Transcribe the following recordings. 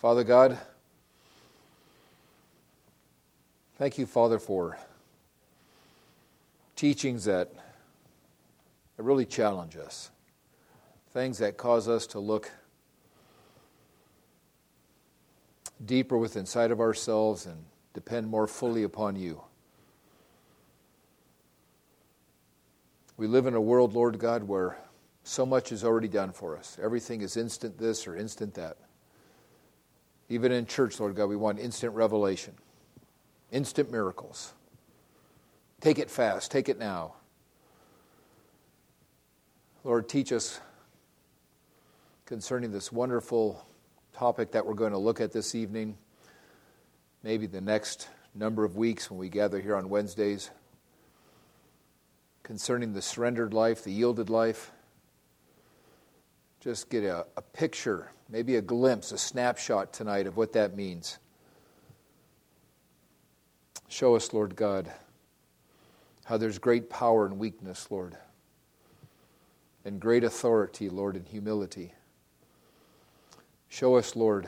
Father God, thank you, Father, for teachings that really challenge us, things that cause us to look deeper within inside of ourselves and depend more fully upon you. We live in a world, Lord God, where so much is already done for us. Everything is instant this or instant that. Even in church, Lord God, we want instant revelation, instant miracles. Take it fast, take it now. Lord, teach us concerning this wonderful topic that we're going to look at this evening, maybe the next number of weeks when we gather here on Wednesdays, concerning the surrendered life, the yielded life. Just get a picture, maybe a glimpse, a snapshot tonight of what that means. Show us, Lord God, how there's great power and weakness, Lord, and great authority, Lord, and humility. Show us, Lord,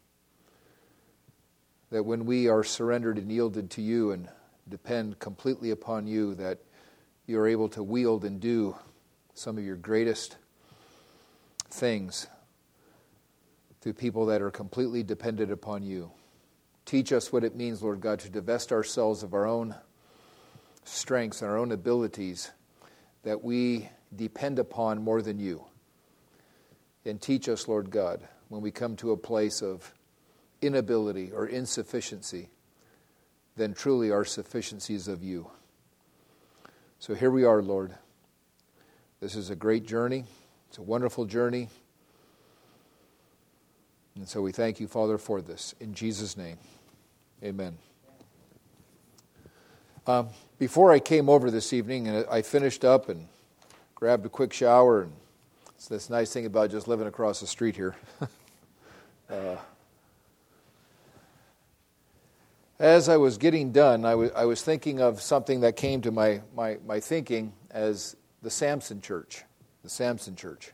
that when we are surrendered and yielded to you and depend completely upon you, that you are able to wield and do some of your greatest things through people that are completely dependent upon you. Teach us what it means, Lord God, to divest ourselves of our own strengths and our own abilities that we depend upon more than you. And teach us, Lord God, when we come to a place of inability or insufficiency, then truly our sufficiency is of you. So here we are, Lord. This is a great journey. It's a wonderful journey. And so we thank you, Father, for this. In Jesus' name, amen. Before I came over this evening, and I finished up and grabbed a quick shower, and it's this nice thing about just living across the street here. As I was getting done, I was thinking of something that came to my thinking as the Samson Church. The Samson Church.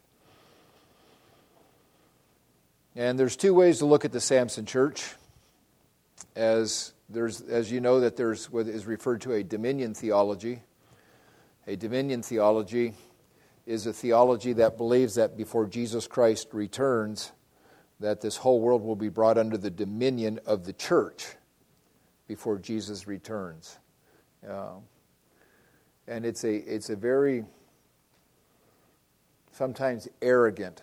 And there's two ways to look at the Samson Church. As you know, that there's what is referred to a dominion theology. A dominion theology is a theology that believes that before Jesus Christ returns, that this whole world will be brought under the dominion of the church before Jesus returns. And it's a very sometimes arrogant,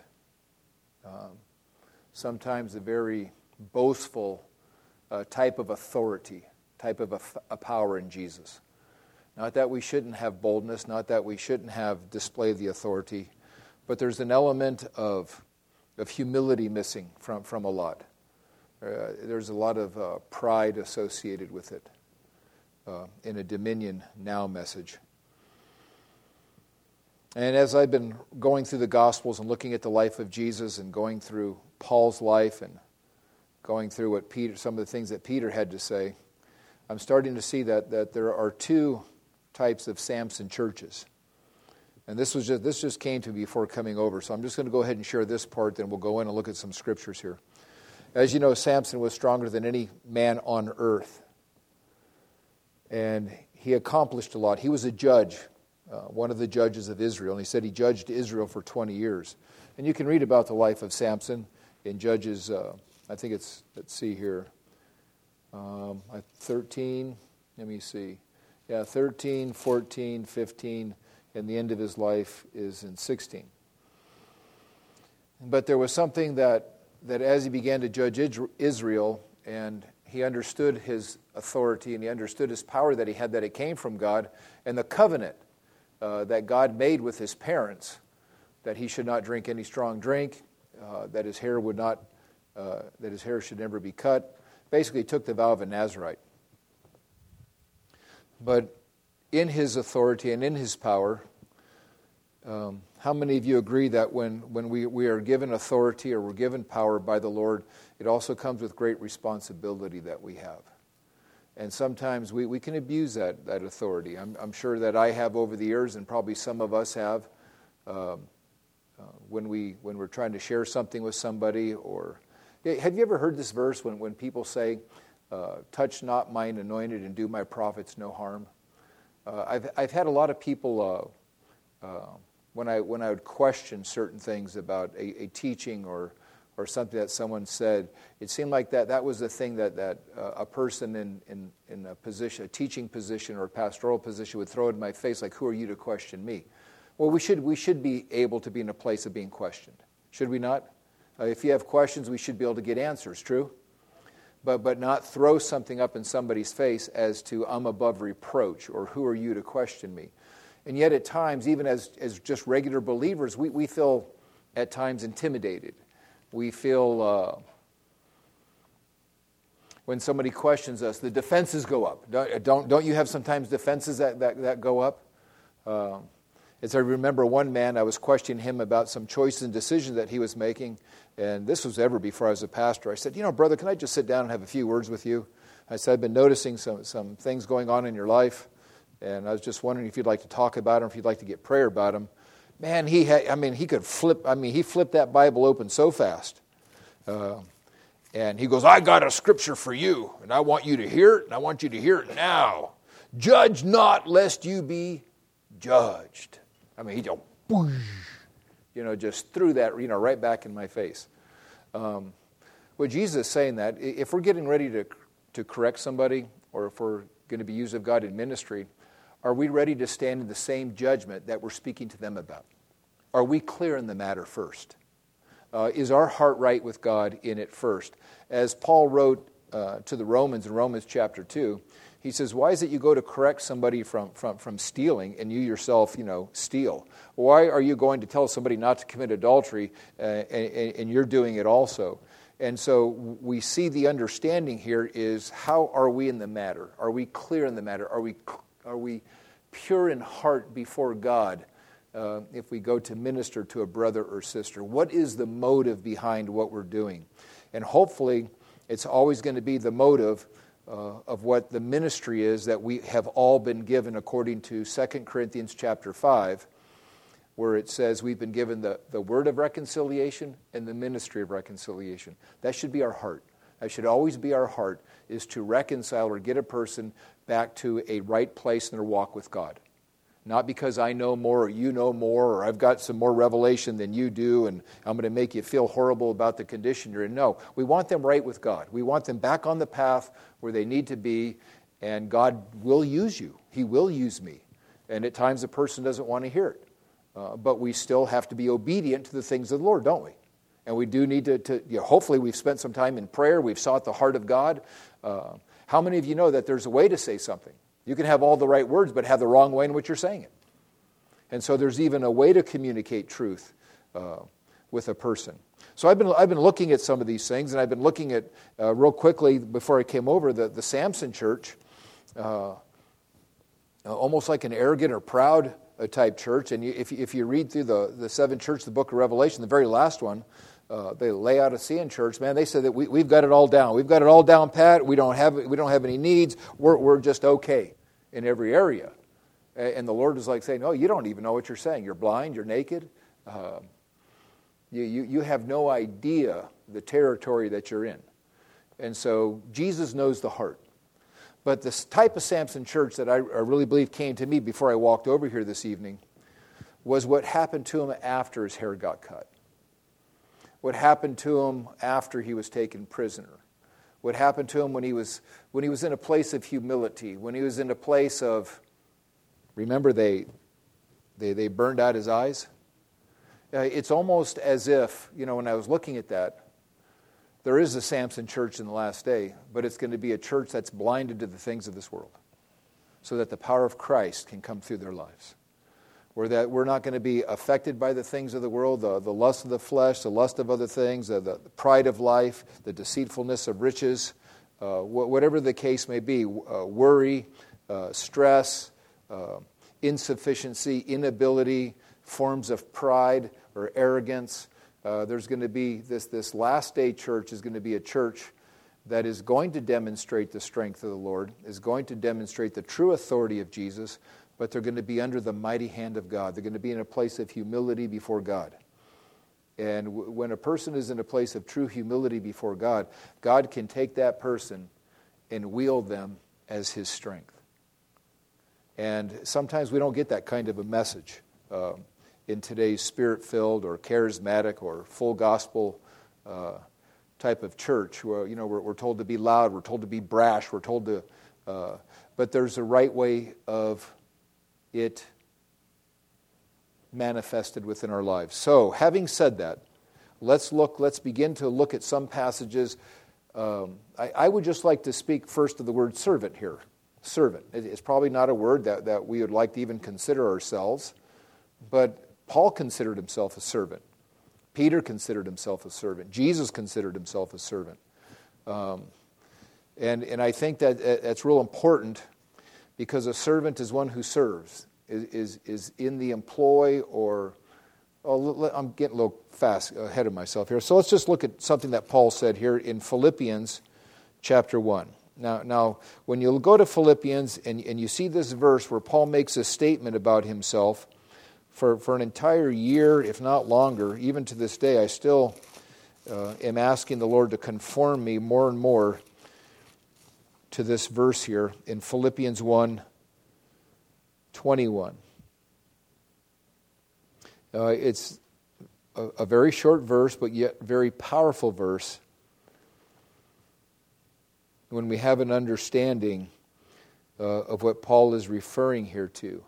sometimes a very boastful type of authority, type of a power in Jesus. Not that we shouldn't have boldness, not that we shouldn't have displayed the authority, but there's an element of humility missing from a lot. There's a lot of pride associated with it in a dominion now message. And as I've been going through the Gospels and looking at the life of Jesus and going through Paul's life and going through some of the things that Peter had to say, I'm starting to see that there are two types of Samson churches. And this just came to me before coming over, so I'm just going to go ahead and share this part, then we'll go in and look at some scriptures here. As you know, Samson was stronger than any man on earth. And he accomplished a lot. He was a judge, one of the judges of Israel. And he said he judged Israel for 20 years. And you can read about the life of Samson in Judges, I think it's, let's see here, 13, let me see. Yeah, 13, 14, 15, and the end of his life is in 16. But there was something that as he began to judge Israel, and he understood his authority and he understood his power that he had, that it came from God, and the covenant that God made with his parents, that he should not drink any strong drink, that his hair should never be cut. Basically, he took the vow of a Nazirite. But in his authority and in his power, how many of you agree that when we are given authority or we're given power by the Lord, it also comes with great responsibility that we have? And sometimes we can abuse that authority. I'm sure that I have over the years, and probably some of us have, when we're trying to share something with somebody, or Have you ever heard this verse when people say, touch not mine anointed and do my prophets no harm? I've had a lot of people, when I would question certain things about a teaching or something that someone said, it seemed like that was the thing that a person in a position, a teaching position or a pastoral position would throw in my face, like, who are you to question me? Well, we should be able to be in a place of being questioned. Should we not? If you have questions, we should be able to get answers, true? But not throw something up in somebody's face as to, I'm above reproach, or who are you to question me? And yet at times, even as just regular believers, we feel at times intimidated. We feel, when somebody questions us, the defenses go up. Don't you have sometimes defenses that go up? As I remember one man, I was questioning him about some choices and decisions that he was making, and this was ever before I was a pastor. I said, brother, can I just sit down and have a few words with you? I said, I've been noticing some things going on in your life, and I was just wondering if you'd like to talk about them, if you'd like to get prayer about them. Man, he flipped that Bible open so fast. And he goes, I got a scripture for you, and I want you to hear it, and I want you to hear it now. Judge not, lest you be judged. He just, just threw that, right back in my face. What Jesus is saying that, if we're getting ready to correct somebody, or if we're going to be used of God in ministry, are we ready to stand in the same judgment that we're speaking to them about? Are we clear in the matter first? Is our heart right with God in it first? As Paul wrote to the Romans in Romans chapter 2, he says, why is it you go to correct somebody from stealing and you yourself, steal? Why are you going to tell somebody not to commit adultery and you're doing it also? And so we see the understanding here is, how are we in the matter? Are we clear in the matter? Are we pure in heart before God if we go to minister to a brother or sister? What is the motive behind what we're doing? And hopefully it's always going to be the motive of what the ministry is that we have all been given according to 2 Corinthians chapter 5, where it says we've been given the word of reconciliation and the ministry of reconciliation. That should be our heart. That should always be our heart, is to reconcile or get a person back to a right place in their walk with God. Not because I know more or you know more or I've got some more revelation than you do and I'm going to make you feel horrible about the condition you're in. No, we want them right with God. We want them back on the path where they need to be, and God will use you. He will use me. And at times the person doesn't want to hear it. But we still have to be obedient to the things of the Lord, don't we? And we do need to hopefully we've spent some time in prayer. We've sought the heart of God. How many of you know that there's a way to say something? You can have all the right words, but have the wrong way in which you're saying it. And so there's even a way to communicate truth with a person. So I've been looking at some of these things, and I've been looking at, real quickly before I came over, the Samson church, almost like an arrogant or proud type church. And if you read through the seven churches, the book of Revelation, the very last one, the Laodicean church, man, they said that we've got it all down. We've got it all down pat. We don't have any needs. We're just okay in every area. And the Lord is like saying, "Oh, you don't even know what you're saying. You're blind. You're naked. You have no idea the territory that you're in." And so Jesus knows the heart. But this type of Samson church that I really believe came to me before I walked over here this evening was what happened to him after his hair got cut. What happened to him after he was taken prisoner. What happened to him when he was in a place of humility, when he was in a place of, remember they burned out his eyes? It's almost as if, when I was looking at that, there is a Samson church in the last day, but it's going to be a church that's blinded to the things of this world so that the power of Christ can come through their lives. Where that we're not going to be affected by the things of the world, the lust of the flesh, the lust of other things, the pride of life, the deceitfulness of riches, whatever the case may be, worry, stress, insufficiency, inability, forms of pride or arrogance. There's going to be this last day church is going to be a church that is going to demonstrate the strength of the Lord, is going to demonstrate the true authority of Jesus, but they're going to be under the mighty hand of God. They're going to be in a place of humility before God. And when a person is in a place of true humility before God, God can take that person and wield them as His strength. And sometimes we don't get that kind of a message in today's spirit-filled or charismatic or full gospel type of church, where we're told to be loud, we're told to be brash, we're told to, but there's a right way of it manifested within our lives. So, having said that, let's begin to look at some passages. I would just like to speak first of the word servant here. Servant. It's probably not a word that we would like to even consider ourselves, but Paul considered himself a servant. Peter considered himself a servant. Jesus considered himself a servant. And I think that's real important, because a servant is one who serves, is in the employ or... I'm getting a little fast ahead of myself here. So let's just look at something that Paul said here in Philippians chapter 1. Now, when you go to Philippians and you see this verse where Paul makes a statement about himself, for an entire year, if not longer, even to this day, I still am asking the Lord to conform me more and more to this verse here in Philippians 1:21. It's a very short verse, but yet very powerful verse when we have an understanding of what Paul is referring here to.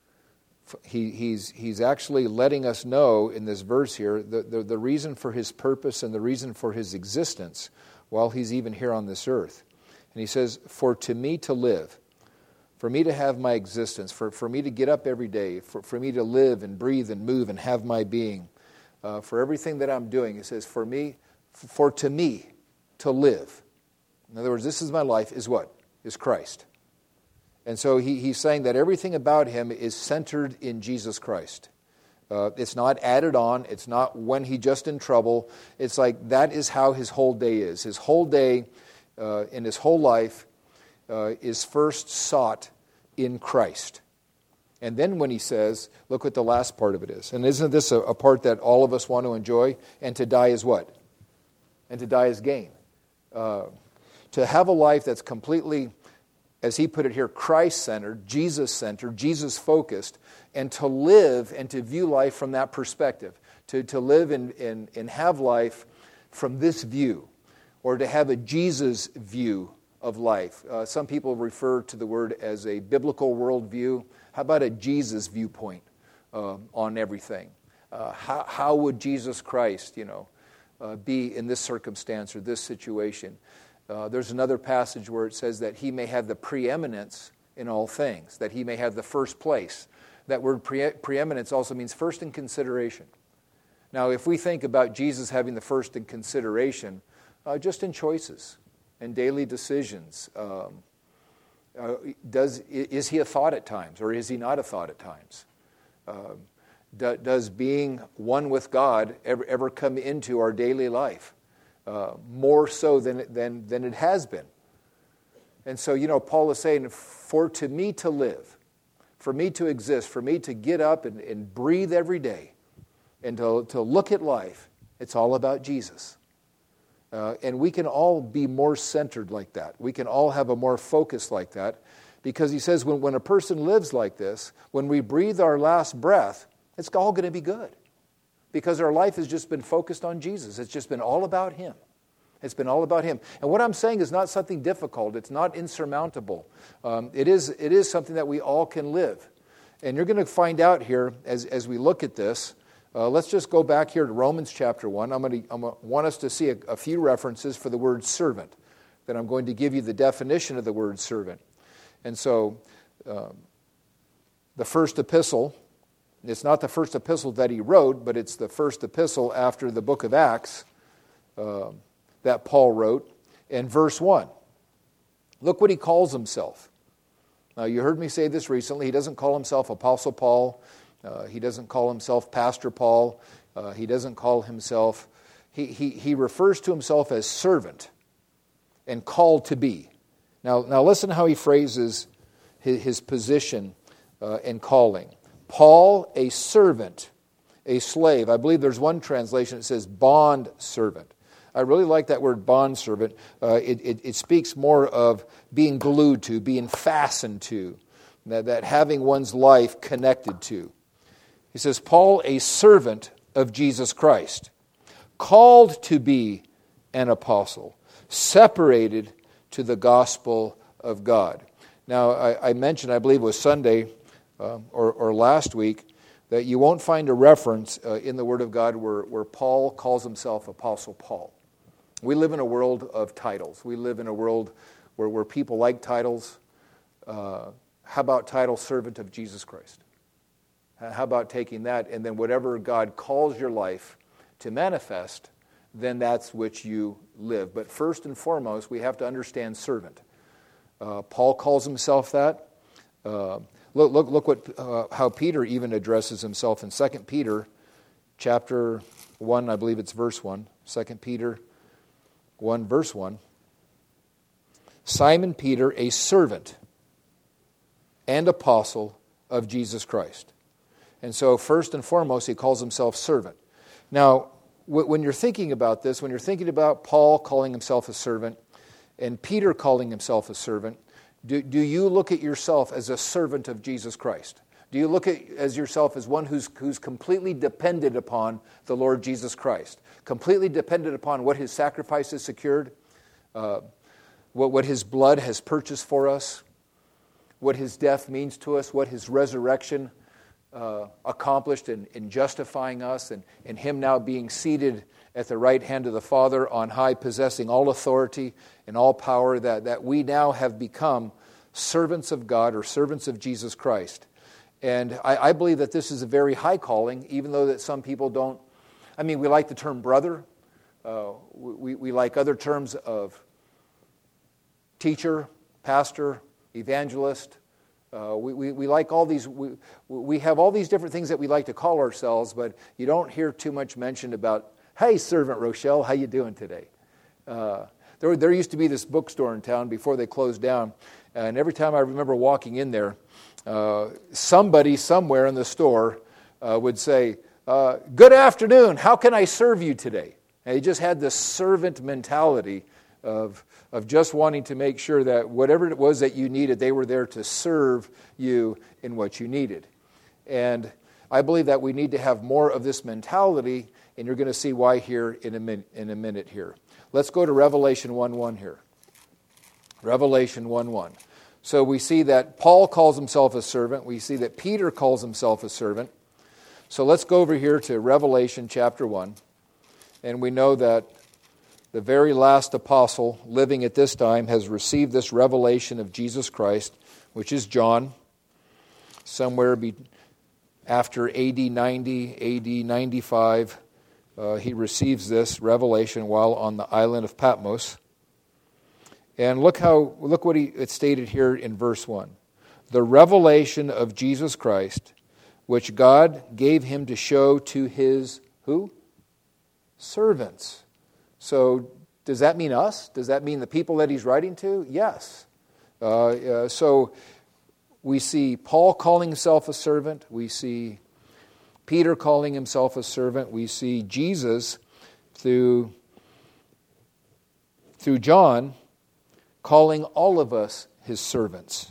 He's actually letting us know in this verse here the reason for his purpose and the reason for his existence while he's even here on this earth. And he says, "For to me to live," for me to have my existence, for me to get up every day, for me to live and breathe and move and have my being, for everything that I'm doing, it says, for to me to live. In other words, this is my life, is what? Is Christ. And so he's saying that everything about him is centered in Jesus Christ. It's not added on. It's not when he's just in trouble. It's like that is how his whole day is. His whole day in his whole life is first sought in Christ. And then when he says, look what the last part of it is. And isn't this a part that all of us want to enjoy? And to die is what? And to die is gain. To have a life that's completely, as he put it here, Christ-centered, Jesus-centered, Jesus-focused, and to live and to view life from that perspective. To live and have life from this view, or to have a Jesus view of life. Some people refer to the word as a biblical worldview. How about a Jesus viewpoint on everything? How would Jesus Christ, be in this circumstance or this situation? There's another passage where it says that he may have the preeminence in all things, that he may have the first place. That word preeminence also means first in consideration. Now, if we think about Jesus having the first in consideration, just in choices and daily decisions, is he a thought at times, or is he not a thought at times? Does being one with God ever come into our daily life? More so than it has been. And so, Paul is saying, for to me to live, for me to exist, for me to get up and breathe every day, and to look at life, it's all about Jesus. And we can all be more centered like that. We can all have a more focus like that. Because he says when a person lives like this, when we breathe our last breath, it's all going to be good. Because our life has just been focused on Jesus. It's just been all about Him. It's been all about Him. And what I'm saying is not something difficult. It's not insurmountable. It is something that we all can live. And you're going to find out here as we look at this. Let's just go back here to Romans chapter 1. I'm going to want us to see a few references for the word servant. Then I'm going to give you the definition of the word servant. And so the first epistle, it's not the first epistle that he wrote, but it's the first epistle after the book of Acts that Paul wrote. And verse 1, look what he calls himself. Now, you heard me say this recently. He doesn't call himself Apostle Paul. He doesn't call himself Pastor Paul. He doesn't call himself... He refers to himself as servant and called to be. Now listen how he phrases his position and calling. Paul, a servant a slave. I believe there's one translation that says bond servant. I really like that word bond servant. It speaks more of being glued to, being fastened to, that having one's life connected to. He says, Paul, a servant of Jesus Christ, called to be an apostle, separated to the gospel of God. Now, I mentioned, I believe it was Sunday or last week, that you won't find a reference in the Word of God where Paul calls himself Apostle Paul. We live in a world of titles. We live in a world where people like titles. How about title servant of Jesus Christ? How about taking that, and then whatever God calls your life to manifest, then that's which you live. But first and foremost, we have to understand servant. Paul calls himself that. Look what how Peter even addresses himself in 2 Peter chapter 1, I believe it's verse 1. 2 Peter 1, verse 1. Simon Peter, a servant and apostle of Jesus Christ. And so first and foremost, he calls himself servant. Now, when you're thinking about this, when you're thinking about Paul calling himself a servant and Peter calling himself a servant, do you look at yourself as a servant of Jesus Christ? Do you look at as yourself as one who's completely dependent upon the Lord Jesus Christ, completely dependent upon what his sacrifice has secured, what his blood has purchased for us, what his death means to us, what his resurrection accomplished in justifying us, and him now being seated at the right hand of the Father on high, possessing all authority and all power, that we now have become servants of God or servants of Jesus Christ. And I believe that this is a very high calling, even though that some people don't. I mean, we like the term brother. We like other terms of teacher, pastor, evangelist. We like all these. We have all these different things that we like to call ourselves, but you don't hear too much mentioned about, "Hey, Servant Rochelle, how you doing today?" There used to be this bookstore in town before they closed down, and every time I remember walking in there, somebody somewhere in the store would say, "Good afternoon. How can I serve you today?" And he just had this servant mentality of just wanting to make sure that whatever it was that you needed, they were there to serve you in what you needed. And I believe that we need to have more of this mentality, and you're going to see why here in a minute here. Let's go to Revelation 1:1 here. Revelation 1:1. So we see that Paul calls himself a servant. We see that Peter calls himself a servant. So let's go over here to Revelation chapter 1. And we know that the very last apostle living at this time has received this revelation of Jesus Christ, which is John, somewhere after AD 90, AD 95. He receives this revelation while on the island of Patmos. And look what it's stated here in verse 1. The revelation of Jesus Christ, which God gave him to show to his, who? Servants. So does that mean us? Does that mean the people that he's writing to? Yes. So we see Paul calling himself a servant. We see Peter calling himself a servant. We see Jesus through John calling all of us his servants.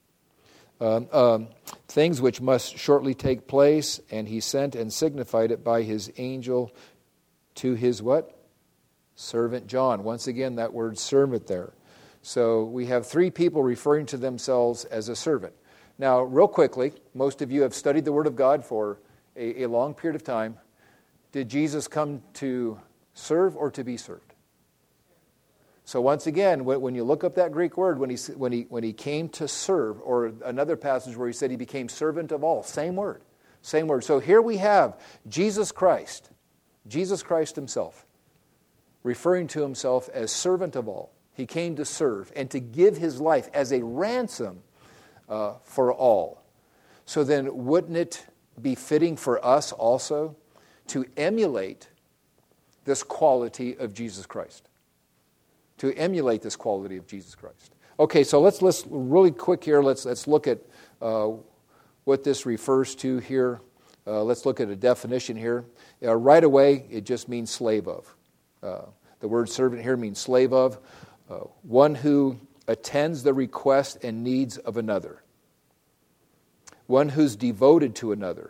Things which must shortly take place, and he sent and signified it by his angel to his what? Servant John. Once again, that word servant there. So we have three people referring to themselves as a servant. Now, real quickly, most of you have studied the Word of God for a long period of time. Did Jesus come to serve or to be served? So once again, when you look up that Greek word, when he came to serve, or another passage where he said he became servant of all, same word. So here we have Jesus Christ himself, referring to himself as servant of all. He came to serve and to give his life as a ransom for all. So then wouldn't it be fitting for us also to emulate this quality of Jesus Christ? To emulate this quality of Jesus Christ. Okay, so let's really quick here, let's look at what this refers to here. Let's look at a definition here. Right away, it just means slave of. The word servant here means slave of. One who attends the request and needs of another. One who's devoted to another,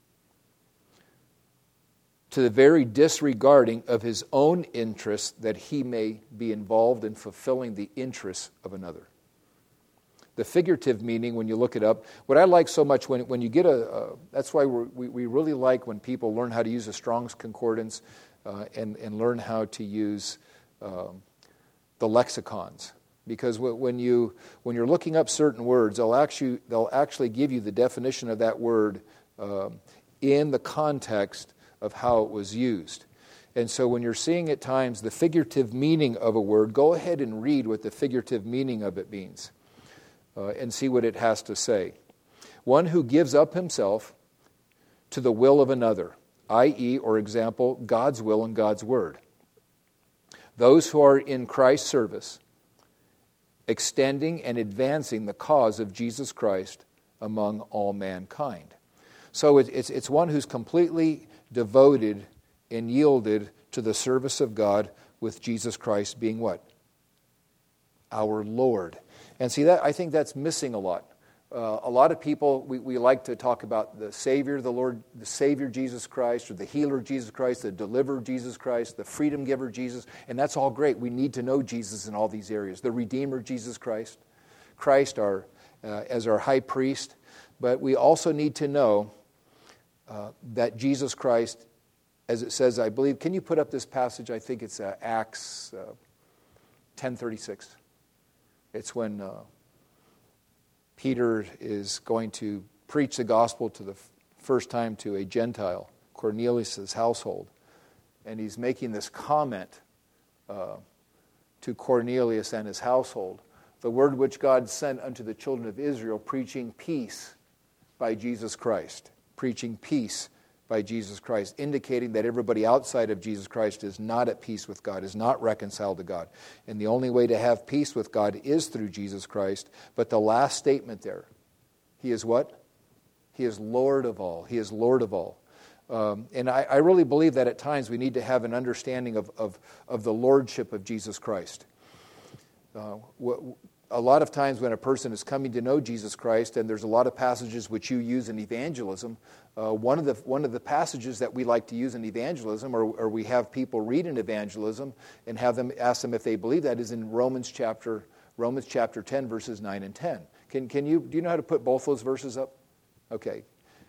to the very disregarding of his own interests that he may be involved in fulfilling the interests of another. The figurative meaning, when you look it up, what I like so much when you get that's why we really like when people learn how to use a Strong's Concordance and learn how to use the lexicons. Because when you're looking up certain words, they'll actually give you the definition of that word in the context of how it was used. And so when you're seeing at times the figurative meaning of a word, go ahead and read what the figurative meaning of it means and see what it has to say. One who gives up himself to the will of another, i.e., or example, God's will and God's word. Those who are in Christ's service, extending and advancing the cause of Jesus Christ among all mankind. So it's one who's completely devoted and yielded to the service of God, with Jesus Christ being what? Our Lord. And see, that I think that's missing a lot. A lot of people, we like to talk about the Savior, the Lord, the Savior Jesus Christ, or the Healer Jesus Christ, the Deliverer Jesus Christ, the Freedom Giver Jesus, and that's all great. We need to know Jesus in all these areas. The Redeemer Jesus Christ, Christ as our High Priest, but we also need to know that Jesus Christ, as it says, I believe, can you put up this passage? I think it's Acts 10:36. It's when Peter is going to preach the gospel to the first time to a Gentile, Cornelius' household. And he's making this comment to Cornelius and his household. The word which God sent unto the children of Israel, preaching peace by Jesus Christ. Preaching peace by Jesus Christ, indicating that everybody outside of Jesus Christ is not at peace with God, is not reconciled to God. And the only way to have peace with God is through Jesus Christ. But the last statement there, He is what? He is Lord of all. He is Lord of all. And I really believe that at times we need to have an understanding of the lordship of Jesus Christ. A lot of times when a person is coming to know Jesus Christ, and there's a lot of passages which you use in evangelism, one of the passages that we like to use in evangelism, or we have people read in evangelism and have them ask them if they believe that, is in Romans chapter 10, verses 9 and 10. Do you know how to put both those verses up? Okay.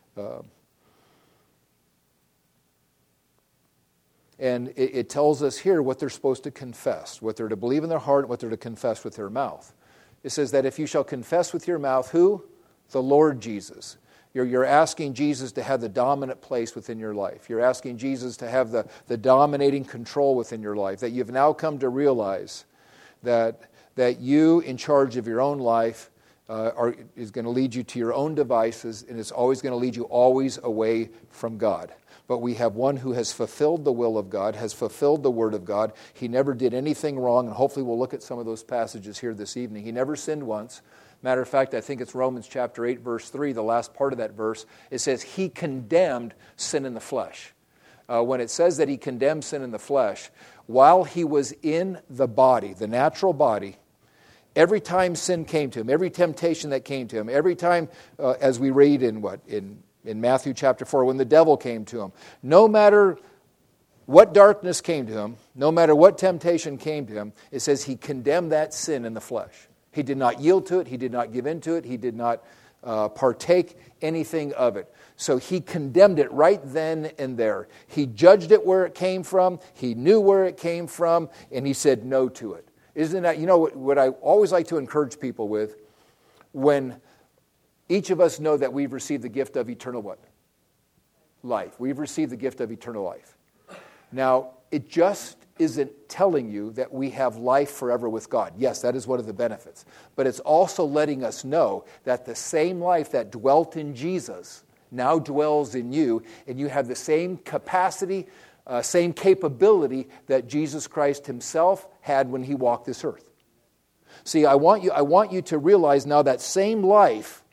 And it tells us here what they're supposed to confess, what they're to believe in their heart, and what they're to confess with their mouth. It says that if you shall confess with your mouth, who? The Lord Jesus. You're asking Jesus to have the dominant place within your life. You're asking Jesus to have the dominating control within your life, that you've now come to realize that you, in charge of your own life, is going to lead you to your own devices, and it's always going to lead you always away from God. But we have one who has fulfilled the will of God, has fulfilled the Word of God. He never did anything wrong, and hopefully we'll look at some of those passages here this evening. He never sinned once. Matter of fact, I think it's Romans chapter 8, verse 3, the last part of that verse. It says, He condemned sin in the flesh. When it says that He condemned sin in the flesh, while He was in the body, the natural body, every time sin came to Him, every temptation that came to Him, every time, as we read in Matthew chapter 4, when the devil came to Him, no matter what darkness came to Him, no matter what temptation came to Him, it says He condemned that sin in the flesh. He did not yield to it. He did not give in to it. He did not partake anything of it. So He condemned it right then and there. He judged it where it came from. He knew where it came from, and He said no to it. Isn't that, what I always like to encourage people with, when each of us know that we've received the gift of eternal what? Life. We've received the gift of eternal life. Now, it just isn't telling you that we have life forever with God. Yes, that is one of the benefits. But it's also letting us know that the same life that dwelt in Jesus now dwells in you, and you have the same capacity, same capability that Jesus Christ Himself had when He walked this earth. See, I want you to realize now that same life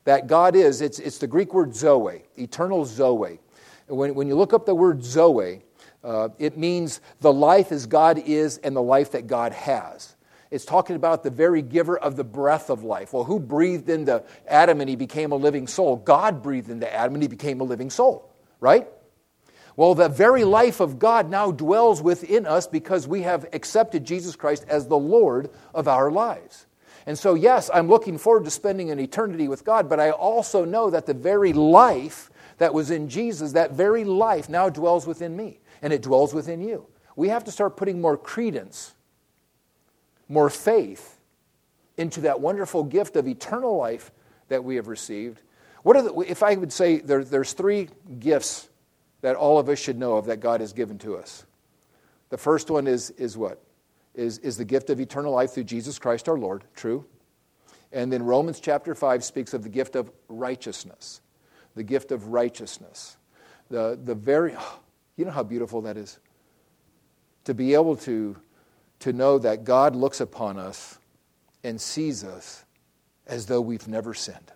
that God is, it's the Greek word zoe, eternal zoe. When you look up the word zoe, it means the life as God is and the life that God has. It's talking about the very giver of the breath of life. Well, who breathed into Adam and he became a living soul? God breathed into Adam and he became a living soul, right? Well, the very life of God now dwells within us because we have accepted Jesus Christ as the Lord of our lives. And so, yes, I'm looking forward to spending an eternity with God, but I also know that the very life that was in Jesus, that very life now dwells within me, and it dwells within you. We have to start putting more credence, more faith into that wonderful gift of eternal life that we have received. If I would say there's three gifts that all of us should know of that God has given to us. The first one is what? Is the gift of eternal life through Jesus Christ our Lord, true. And then Romans chapter 5 speaks of the gift of righteousness. The gift of righteousness. You know how beautiful that is? To be able to know that God looks upon us and sees us as though we've never sinned.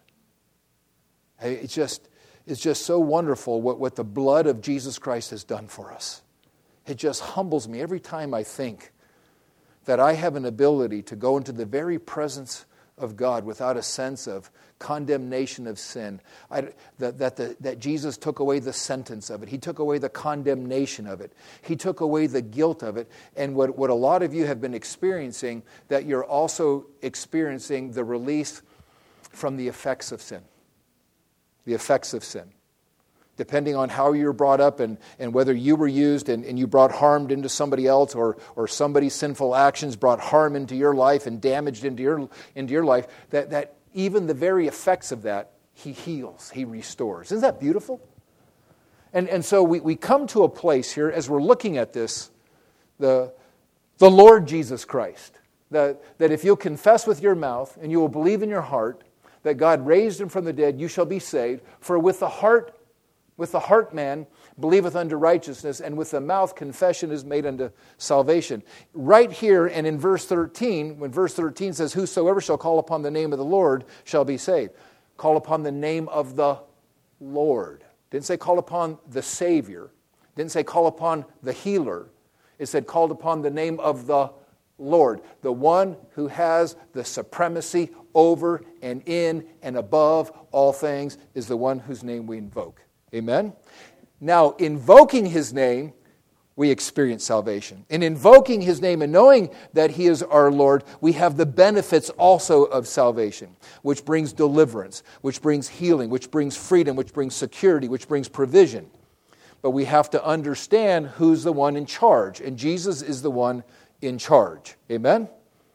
It's just so wonderful what the blood of Jesus Christ has done for us. It just humbles me every time I think that I have an ability to go into the very presence of God without a sense of condemnation of sin. That Jesus took away the sentence of it. He took away the condemnation of it. He took away the guilt of it. And what a lot of you have been experiencing, that you're also experiencing the release from the effects of sin. The effects of sin. Depending on how you were brought up and whether you were used and you brought harm into somebody else or somebody's sinful actions brought harm into your life and damaged into your life, that even the very effects of that, He heals, He restores. Isn't that beautiful? And so we come to a place here as we're looking at this, the Lord Jesus Christ, that if you'll confess with your mouth and you will believe in your heart that God raised Him from the dead, you shall be saved. For with the heart man believeth unto righteousness, and with the mouth confession is made unto salvation. Right here and in verse 13, when verse 13 says, whosoever shall call upon the name of the Lord shall be saved. Call upon the name of the Lord. Didn't say call upon the Savior. Didn't say call upon the healer. It said called upon the name of the Lord. The one who has the supremacy over and in and above all things is the one whose name we invoke. Amen? Now, invoking His name, we experience salvation. In invoking His name and knowing that He is our Lord, we have the benefits also of salvation, which brings deliverance, which brings healing, which brings freedom, which brings security, which brings provision. But we have to understand who's the one in charge, and Jesus is the one in charge. Amen?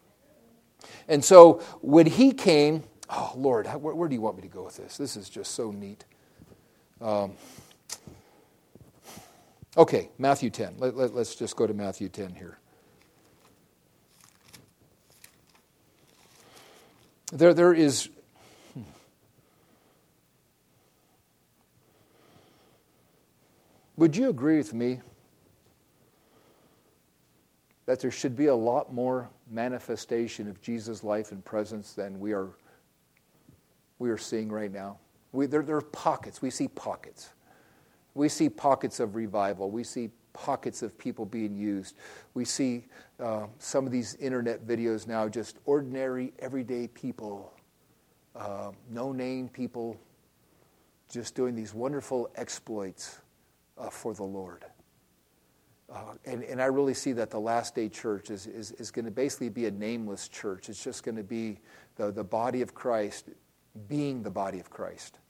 And so when He came, oh Lord, where do you want me to go with this? This is just so neat. Okay, Matthew 10. Let's just go to Matthew 10 here. There is... Would you agree with me that there should be a lot more manifestation of Jesus' life and presence than we are seeing right now? There are pockets. We see pockets. We see pockets of revival. We see pockets of people being used. We see some of these internet videos now, just ordinary, everyday people, no-name people, just doing these wonderful exploits for the Lord. And I really see that the last day church is going to basically be a nameless church. It's just going to be the body of Christ being the body of Christ.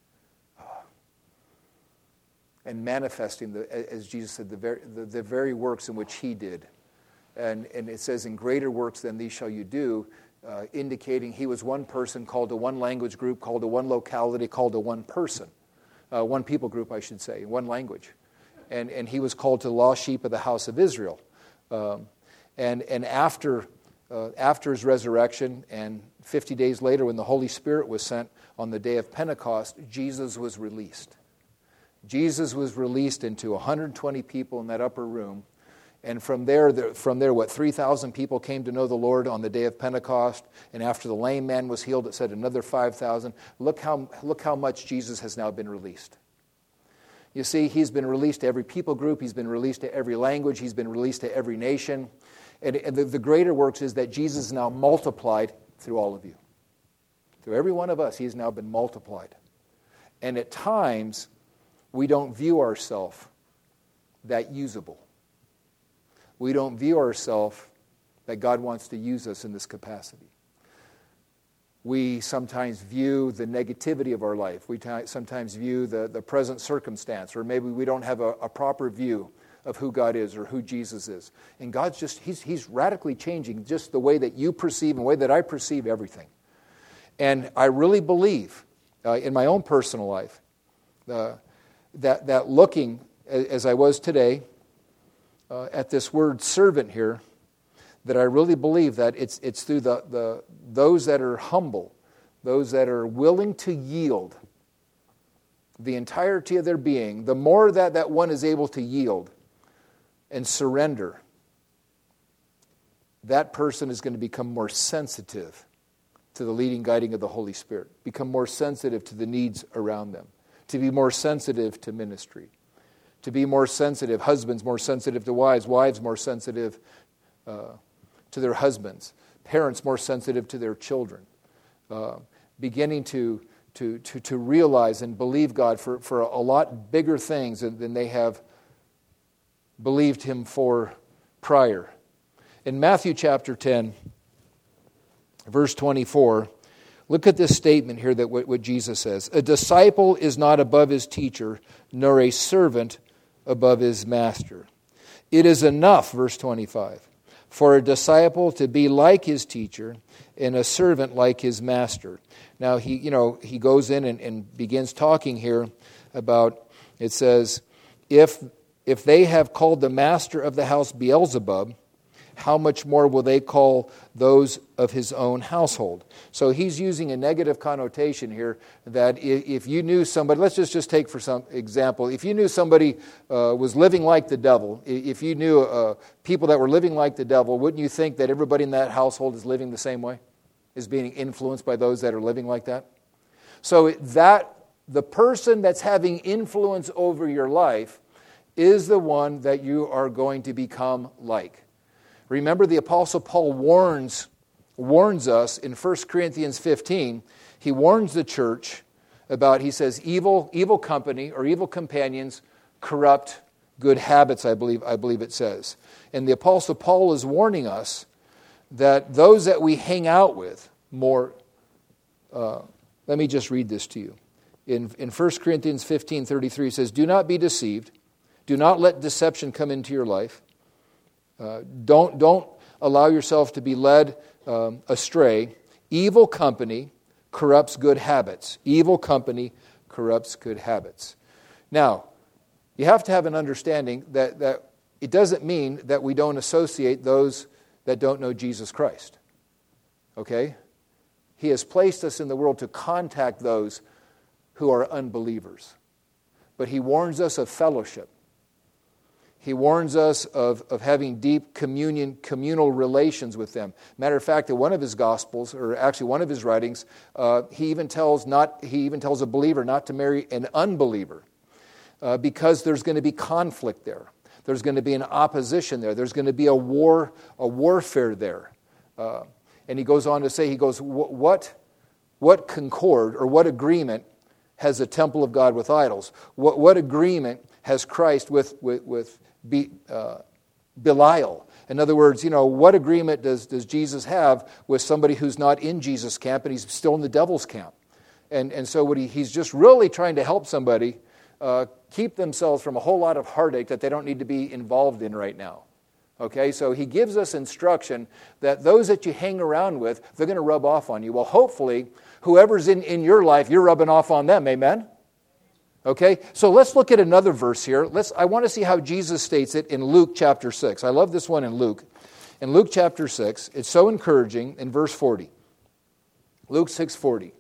And manifesting, as Jesus said, the very works in which He did. And it says, in greater works than these shall you do, indicating He was one person called to one language group, called to one locality, called to one person. One people group, I should say, one language. And He was called to the lost sheep of the house of Israel. And after His resurrection, and 50 days later when the Holy Spirit was sent on the day of Pentecost, Jesus was released. Jesus was released into 120 people in that upper room, And from there, what, 3,000 people came to know the Lord on the day of Pentecost. And after the lame man was healed, it said another 5,000. Look how much Jesus has now been released. You see, he's been released to every people group. He's been released to every language. He's been released to every nation. And the greater works is that Jesus is now multiplied through all of you. Through every one of us, he has now been multiplied. And at times, we don't view ourselves that usable. We don't view ourselves that God wants to use us in this capacity. We sometimes view the negativity of our life. We sometimes view the present circumstance, or maybe we don't have a proper view of who God is or who Jesus is. And God's He's radically changing just the way that you perceive and the way that I perceive everything. And I really believe, in my own personal life, that looking, as I was today, at this word servant here, that I really believe that it's through those that are humble, those that are willing to yield the entirety of their being. The more that one is able to yield and surrender, that person is going to become more sensitive to the leading, guiding of the Holy Spirit, become more sensitive to the needs around them, to be more sensitive to ministry, to be more sensitive, husbands more sensitive to wives, wives more sensitive to their husbands, parents more sensitive to their children, beginning to realize and believe God for a lot bigger things than they have believed Him for prior. In Matthew chapter 10, verse 24, look at this statement here that what Jesus says. A disciple is not above his teacher, nor a servant above his master. It is enough, verse 25, for a disciple to be like his teacher and a servant like his master. Now, he goes in and begins talking here about, it says, if they have called the master of the house Beelzebub, how much more will they call those of his own household? So he's using a negative connotation here that if you knew somebody, let's just take for some example, if you knew somebody was living like the devil, if you knew people that were living like the devil, wouldn't you think that everybody in that household is living the same way? Is being influenced by those that are living like that? So that the person that's having influence over your life is the one that you are going to become like. Remember, the Apostle Paul warns us in 1 Corinthians 15. He warns the church about, he says, evil company or evil companions corrupt good habits, I believe it says. And the Apostle Paul is warning us that those that we hang out with more, let me just read this to you. In 1 Corinthians 15:33, it says, do not be deceived. Do not let deception come into your life. Don't allow yourself to be led astray. Evil company corrupts good habits. Evil company corrupts good habits. Now, you have to have an understanding that it doesn't mean that we don't associate those that don't know Jesus Christ. Okay? He has placed us in the world to contact those who are unbelievers. But He warns us of fellowship. He warns us of having deep communal relations with them. Matter of fact, in one of his Gospels, or actually one of his writings, he even tells a believer not to marry an unbeliever because there's going to be conflict there. There's going to be an opposition there. There's going to be a warfare there. And he goes on to say, what concord or what agreement has the temple of God with idols? What agreement has Christ with Belial? In other words, what agreement does Jesus have with somebody who's not in Jesus' camp and he's still in the devil's camp? And so he's just really trying to help somebody keep themselves from a whole lot of heartache that they don't need to be involved in right now. Okay, so he gives us instruction that those that you hang around with, they're going to rub off on you. Well, hopefully, whoever's in your life, you're rubbing off on them. Amen? Okay, so let's look at another verse here. I want to see how Jesus states it in Luke chapter 6. I love this one in Luke. In Luke chapter 6, it's so encouraging in verse 40. Luke 6:40.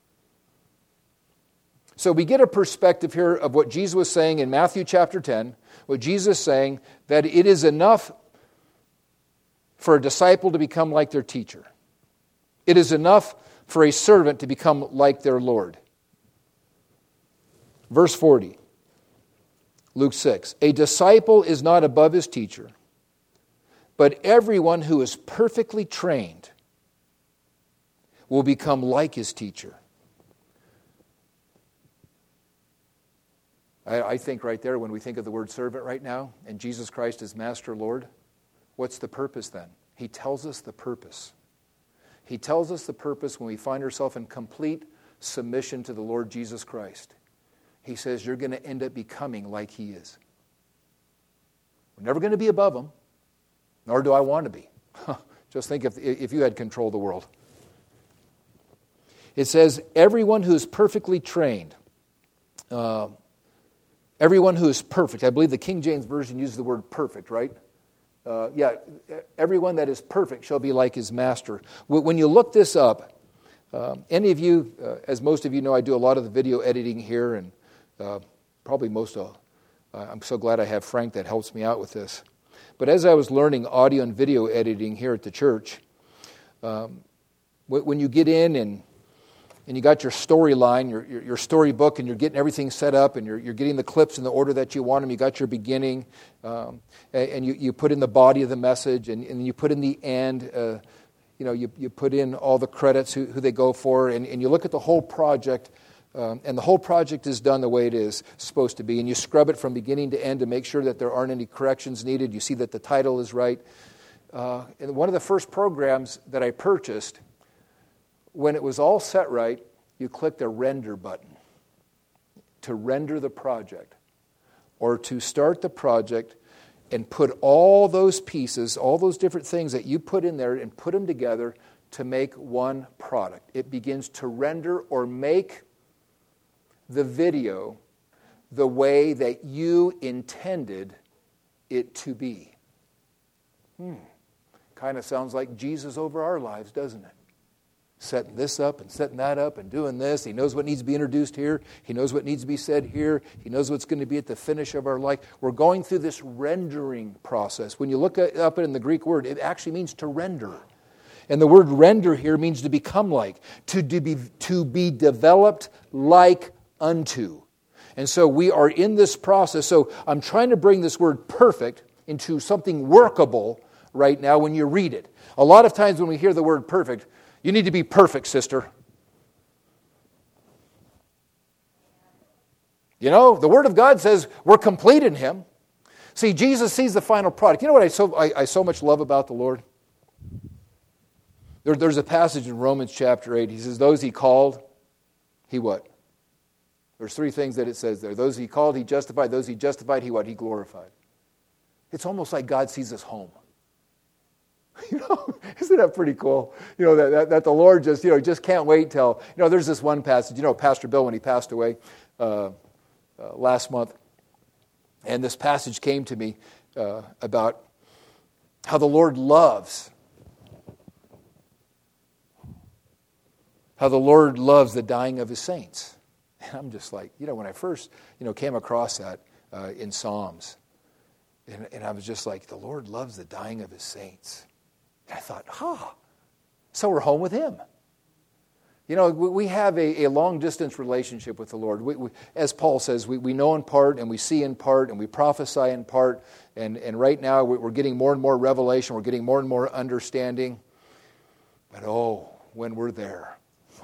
So we get a perspective here of what Jesus was saying in Matthew chapter 10. What Jesus is saying, that it is enough for a disciple to become like their teacher. It is enough for a servant to become like their Lord. Verse 40, Luke 6. A disciple is not above his teacher, but everyone who is perfectly trained will become like his teacher. I think right there, when we think of the word servant right now, and Jesus Christ as Master Lord, what's the purpose then? He tells us the purpose. He tells us the purpose when we find ourselves in complete submission to the Lord Jesus Christ. He says you're going to end up becoming like He is. We're never going to be above Him, nor do I want to be. Just think if you had control of the world. It says, everyone who is perfectly trained, everyone who is perfect. I believe the King James Version uses the word perfect, right? Everyone that is perfect shall be like his master. When you look this up, any of you, as most of you know, I do a lot of the video editing here, and probably most of. I'm so glad I have Frank that helps me out with this. But as I was learning audio and video editing here at the church, when you get in and you got your storyline, your storybook, and you're getting everything set up, and you're getting the clips in the order that you want them. You got your beginning, and you put in the body of the message, and you put in the end. You put in all the credits, who they go for, and you look at the whole project, and the whole project is done the way it is supposed to be, and you scrub it from beginning to end to make sure that there aren't any corrections needed. You see that the title is right. And one of the first programs that I purchased, when it was all set right, you click the render button to render the project or to start the project and put all those pieces, all those different things that you put in there and put them together to make one product. It begins to render or make the video the way that you intended it to be. Kind of sounds like Jesus over our lives, doesn't it? Setting this up and setting that up and doing this. He knows what needs to be introduced here. He knows what needs to be said here. He knows what's going to be at the finish of our life. We're going through this rendering process. When you look up in the Greek word, it actually means to render. And the word render here means to become like, to be developed like unto. And so we are in this process. So I'm trying to bring this word perfect into something workable right now when you read it. A lot of times when we hear the word perfect, you need to be perfect, sister. You know, the Word of God says we're complete in Him. See, Jesus sees the final product. You know what I so much love about the Lord? There's a passage in Romans chapter 8. He says, those He called, He what? There's three things that it says there. Those He called, He justified. Those He justified, He what? He glorified. It's almost like God sees us home. You know, isn't that pretty cool? You know, that the Lord just can't wait till, there's this one passage, Pastor Bill, when he passed away last month, and this passage came to me about how the Lord loves the dying of His saints. And I'm just like, when I first, came across that in Psalms, and I was just like, the Lord loves the dying of His saints. And I thought, so we're home with Him. We have a long-distance relationship with the Lord. We, as Paul says, we know in part, and we see in part, and we prophesy in part. And right now, we're getting more and more revelation. We're getting more and more understanding. But when we're there,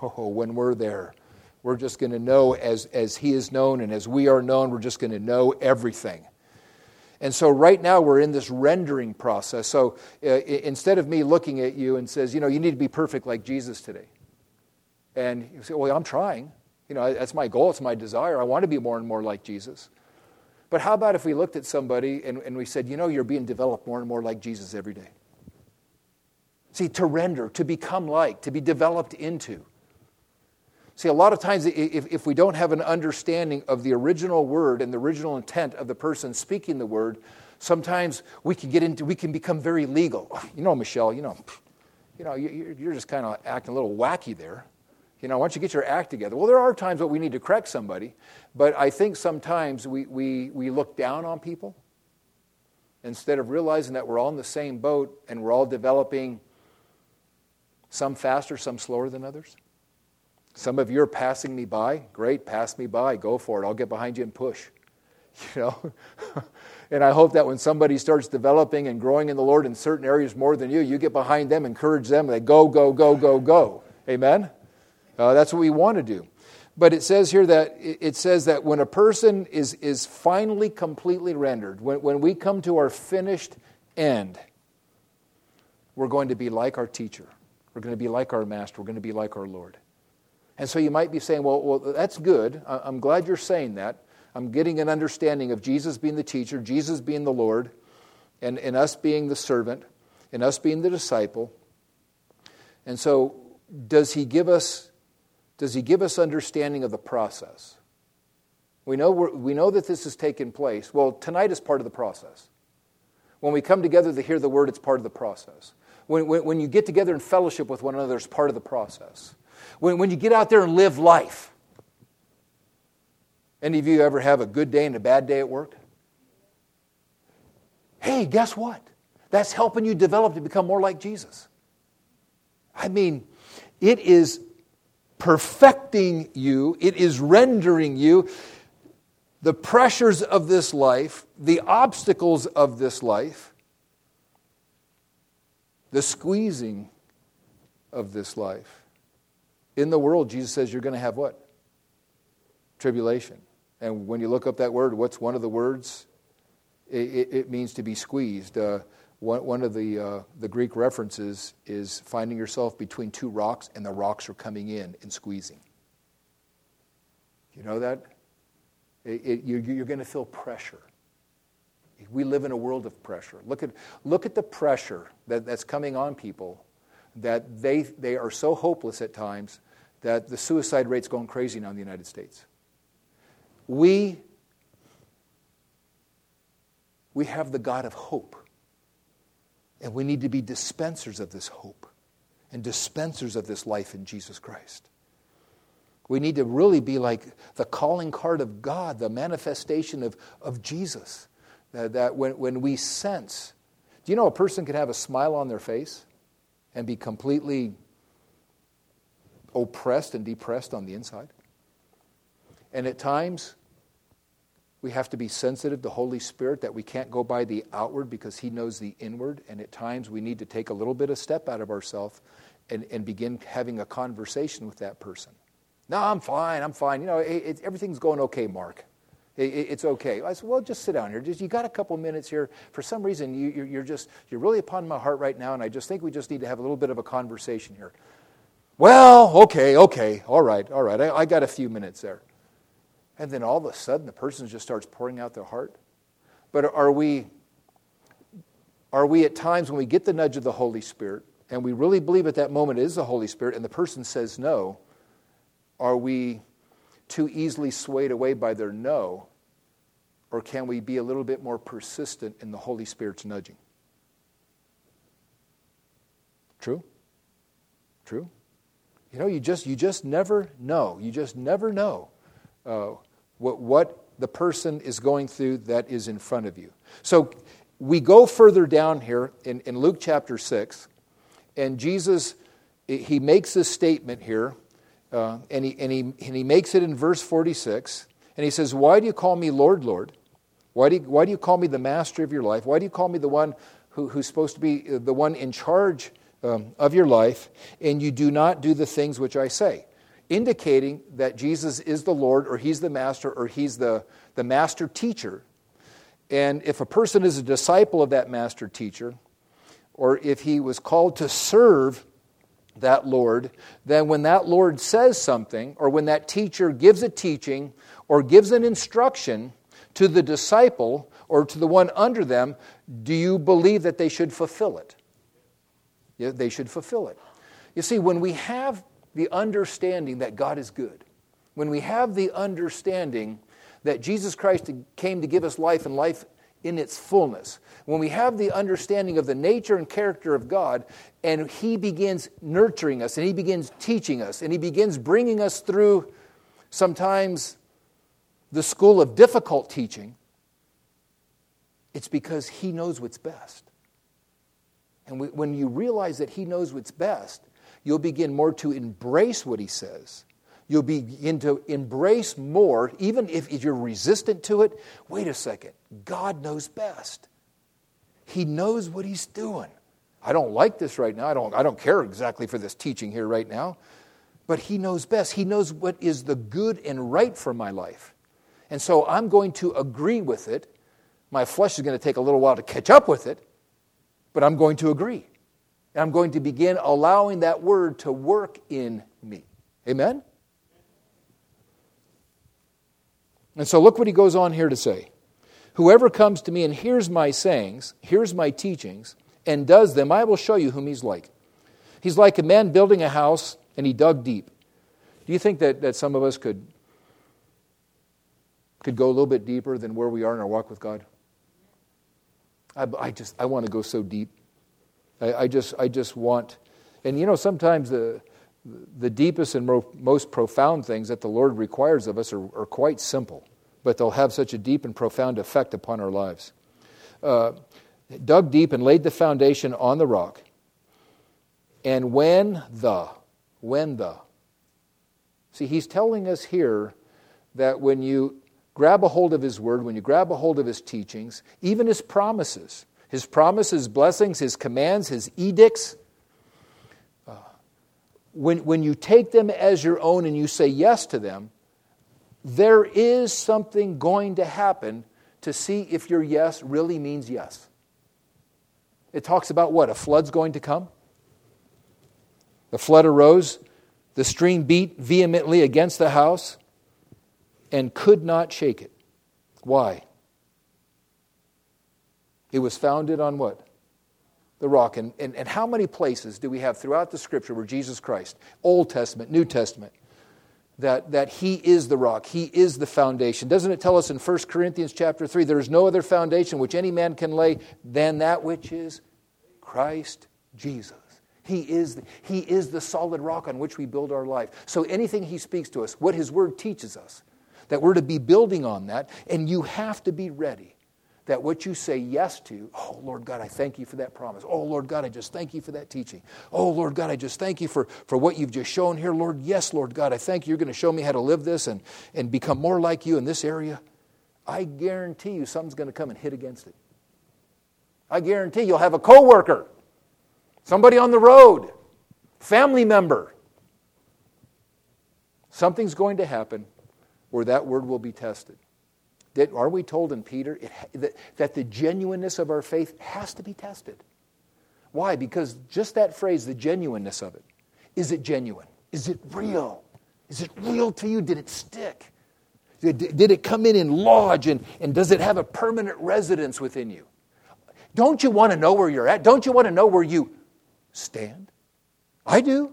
we're just going to know as He is known, and as we are known, we're just going to know everything. And so right now we're in this rendering process. So instead of me looking at you and says, you need to be perfect like Jesus today. And you say, well, I'm trying. That's my goal. It's my desire. I want to be more and more like Jesus. But how about if we looked at somebody and we said, you're being developed more and more like Jesus every day. See, to render, to become like, to be developed into. See, a lot of times if we don't have an understanding of the original word and the original intent of the person speaking the word, sometimes we can become very legal. Michelle, you're just kind of acting a little wacky there. why don't you get your act together? Well, there are times that we need to correct somebody, but I think sometimes we look down on people instead of realizing that we're all in the same boat and we're all developing, some faster, some slower than others. Some of you are passing me by. Great, pass me by. Go for it. I'll get behind you and push. And I hope that when somebody starts developing and growing in the Lord in certain areas more than you get behind them, encourage them, and they go, go, go, go, go. Amen? That's what we want to do. But it says here that when a person is finally completely rendered, when we come to our finished end, we're going to be like our teacher. We're going to be like our master. We're going to be like our Lord. And so you might be saying, well, that's good. I'm glad you're saying that. I'm getting an understanding of Jesus being the teacher, Jesus being the Lord, and us being the servant, and us being the disciple. And so does he give us understanding of the process? We know that this has taken place. Well, tonight is part of the process. When we come together to hear the word, it's part of the process. When you get together in fellowship with one another, it's part of the process. When you get out there and live life. Any of you ever have a good day and a bad day at work? Hey, guess what? That's helping you develop to become more like Jesus. I mean, it is perfecting you. It is rendering you. The pressures of this life, the obstacles of this life, the squeezing of this life. In the world, Jesus says you're going to have what? Tribulation. And when you look up that word, what's one of the words? It means to be squeezed. One of the Greek references is finding yourself between two rocks, and the rocks are coming in and squeezing. You know that? You're going to feel pressure. We live in a world of pressure. Look at the pressure that's coming on people, that they are so hopeless at times that the suicide rate's going crazy now in the United States. We have the God of hope. And we need to be dispensers of this hope and dispensers of this life in Jesus Christ. We need to really be like the calling card of God, the manifestation of Jesus. That when we sense, do you know a person can have a smile on their face and be completely oppressed and depressed on the inside? And at times, we have to be sensitive to Holy Spirit, that we can't go by the outward because He knows the inward. And at times we need to take a little bit of step out of ourselves and begin having a conversation with that person. No, I'm fine. Everything's going okay, Mark. It's okay. I said, well, just sit down here. You got a couple minutes here. For some reason, you're really upon my heart right now, and I just think we just need to have a little bit of a conversation here. Well, okay, all right. I got a few minutes there. And then all of a sudden, the person just starts pouring out their heart. But are we at times when we get the nudge of the Holy Spirit, and we really believe at that moment it is the Holy Spirit, and the person says no, are we too easily swayed away by their no? Or can we be a little bit more persistent in the Holy Spirit's nudging? True? You just never know. You just never know what the person is going through that is in front of you. So we go further down here in Luke chapter 6, and Jesus, He makes this statement here, and he makes it in verse 46, and He says, "Why do you call me Lord, Lord? Why do you call me the master of your life? Why do you call me the one who's supposed to be the one in charge of your life, and you do not do the things which I say?" Indicating that Jesus is the Lord, or He's the master, or He's the master teacher. And if a person is a disciple of that master teacher, or if he was called to serve that Lord, then when that Lord says something, or when that teacher gives a teaching, or gives an instruction to the disciple, or to the one under them, do you believe that they should fulfill it? Yeah, they should fulfill it. You see, when we have the understanding that God is good, when we have the understanding that Jesus Christ came to give us life and life in its fullness. When we have the understanding of the nature and character of God, and He begins nurturing us, and He begins teaching us, and He begins bringing us through sometimes the school of difficult teaching, it's because He knows what's best. And when you realize that He knows what's best, you'll begin more to embrace what He says. You'll begin to embrace more, even if you're resistant to it. Wait a second. God knows best. He knows what He's doing. I don't like this right now. I don't care exactly for this teaching here right now. But He knows best. He knows what is the good and right for my life. And so I'm going to agree with it. My flesh is going to take a little while to catch up with it. But I'm going to agree. And I'm going to begin allowing that word to work in me. Amen? And so look what he goes on here to say. Whoever comes to me and hears my sayings, hears my teachings, and does them, I will show you whom he's like. He's like a man building a house, and he dug deep. Do you think that some of us could go a little bit deeper than where we are in our walk with God? I want to go so deep. I just want, and sometimes the deepest and most profound things that the Lord requires of us are quite simple, but they'll have such a deep and profound effect upon our lives. Dug deep and laid the foundation on the rock. And when the. See, he's telling us here that when you grab a hold of His Word, when you grab a hold of His teachings, even His promises, His blessings, His commands, His edicts, when you take them as your own and you say yes to them, there is something going to happen to see if your yes really means yes. It talks about what? A flood's going to come? The flood arose, the stream beat vehemently against the house and could not shake it. Why? It was founded on what? The rock. And how many places do we have throughout the Scripture where Jesus Christ, Old Testament, New Testament, that He is the rock, He is the foundation? Doesn't it tell us in 1 Corinthians chapter 3, there is no other foundation which any man can lay than that which is Christ Jesus. He is the solid rock on which we build our life. So anything He speaks to us, what His Word teaches us, that we're to be building on that, and you have to be ready. That what you say yes to, oh, Lord God, I thank you for that promise. Oh, Lord God, I just thank you for that teaching. Oh, Lord God, I just thank you for what you've just shown here. Lord, yes, Lord God, I thank you. You're going to show me how to live this and become more like you in this area. I guarantee you something's going to come and hit against it. I guarantee you'll have a coworker, somebody on the road, family member. Something's going to happen where that word will be tested. Are we told in Peter that the genuineness of our faith has to be tested? Why? Because just that phrase, the genuineness of it. Is it genuine? Is it real? Is it real to you? Did it stick? Did it come in and lodge? And does it have a permanent residence within you? Don't you want to know where you're at? Don't you want to know where you stand? I do.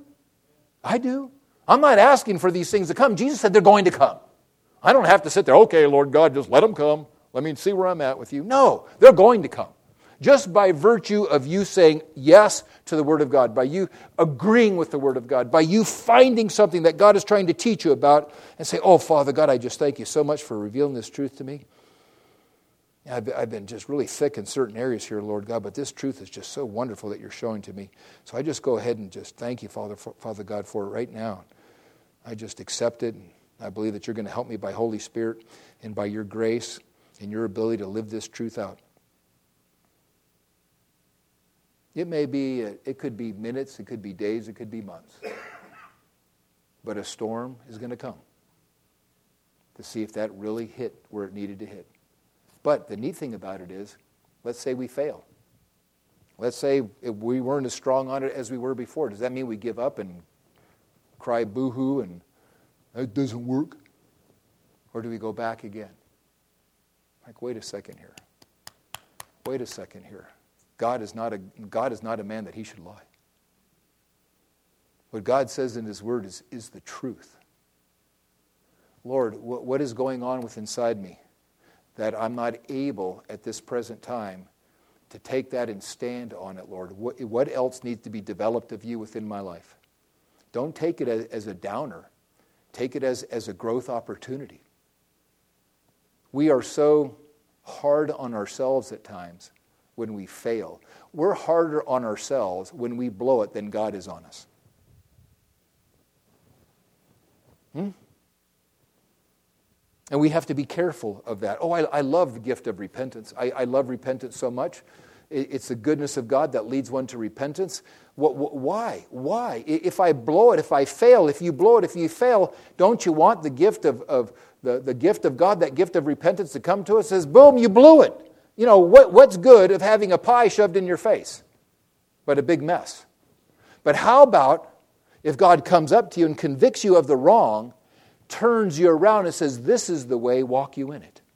I'm not asking for these things to come. Jesus said they're going to come. I don't have to sit there, okay, Lord God, just let them come. Let me see where I'm at with you. No, they're going to come. Just by virtue of you saying yes to the Word of God, by you agreeing with the Word of God, by you finding something that God is trying to teach you about and say, oh, Father God, I just thank you so much for revealing this truth to me. I've been just really thick in certain areas here, Lord God, but this truth is just so wonderful that you're showing to me. So I just go ahead and just thank you, Father God, for it right now. I just accept it. I believe that you're going to help me by Holy Spirit and by your grace and your ability to live this truth out. It could be minutes, it could be days, it could be months. But a storm is going to come to see if that really hit where it needed to hit. But the neat thing about it is, let's say we fail. Let's say if we weren't as strong on it as we were before. Does that mean we give up and cry boo-hoo and it doesn't work? Or do we go back again? Like, wait a second here. God is not a man that He should lie. What God says in His Word is the truth. Lord, what is going on within inside me that I'm not able at this present time to take that and stand on it, Lord. What else needs to be developed of you within my life? Don't take it as a downer. Take it as a growth opportunity. We are so hard on ourselves at times when we fail. We're harder on ourselves when we blow it than God is on us. And we have to be careful of that. Oh, I love the gift of repentance. I love repentance so much. It's the goodness of God that leads one to repentance. Why? Why? If I blow it, if I fail, if you blow it, if you fail, don't you want the gift of the gift of God, that gift of repentance to come to us? It says, boom, you blew it. You know, what's good of having a pie shoved in your face? But a big mess. But how about if God comes up to you and convicts you of the wrong, turns you around and says, this is the way, walk you in it?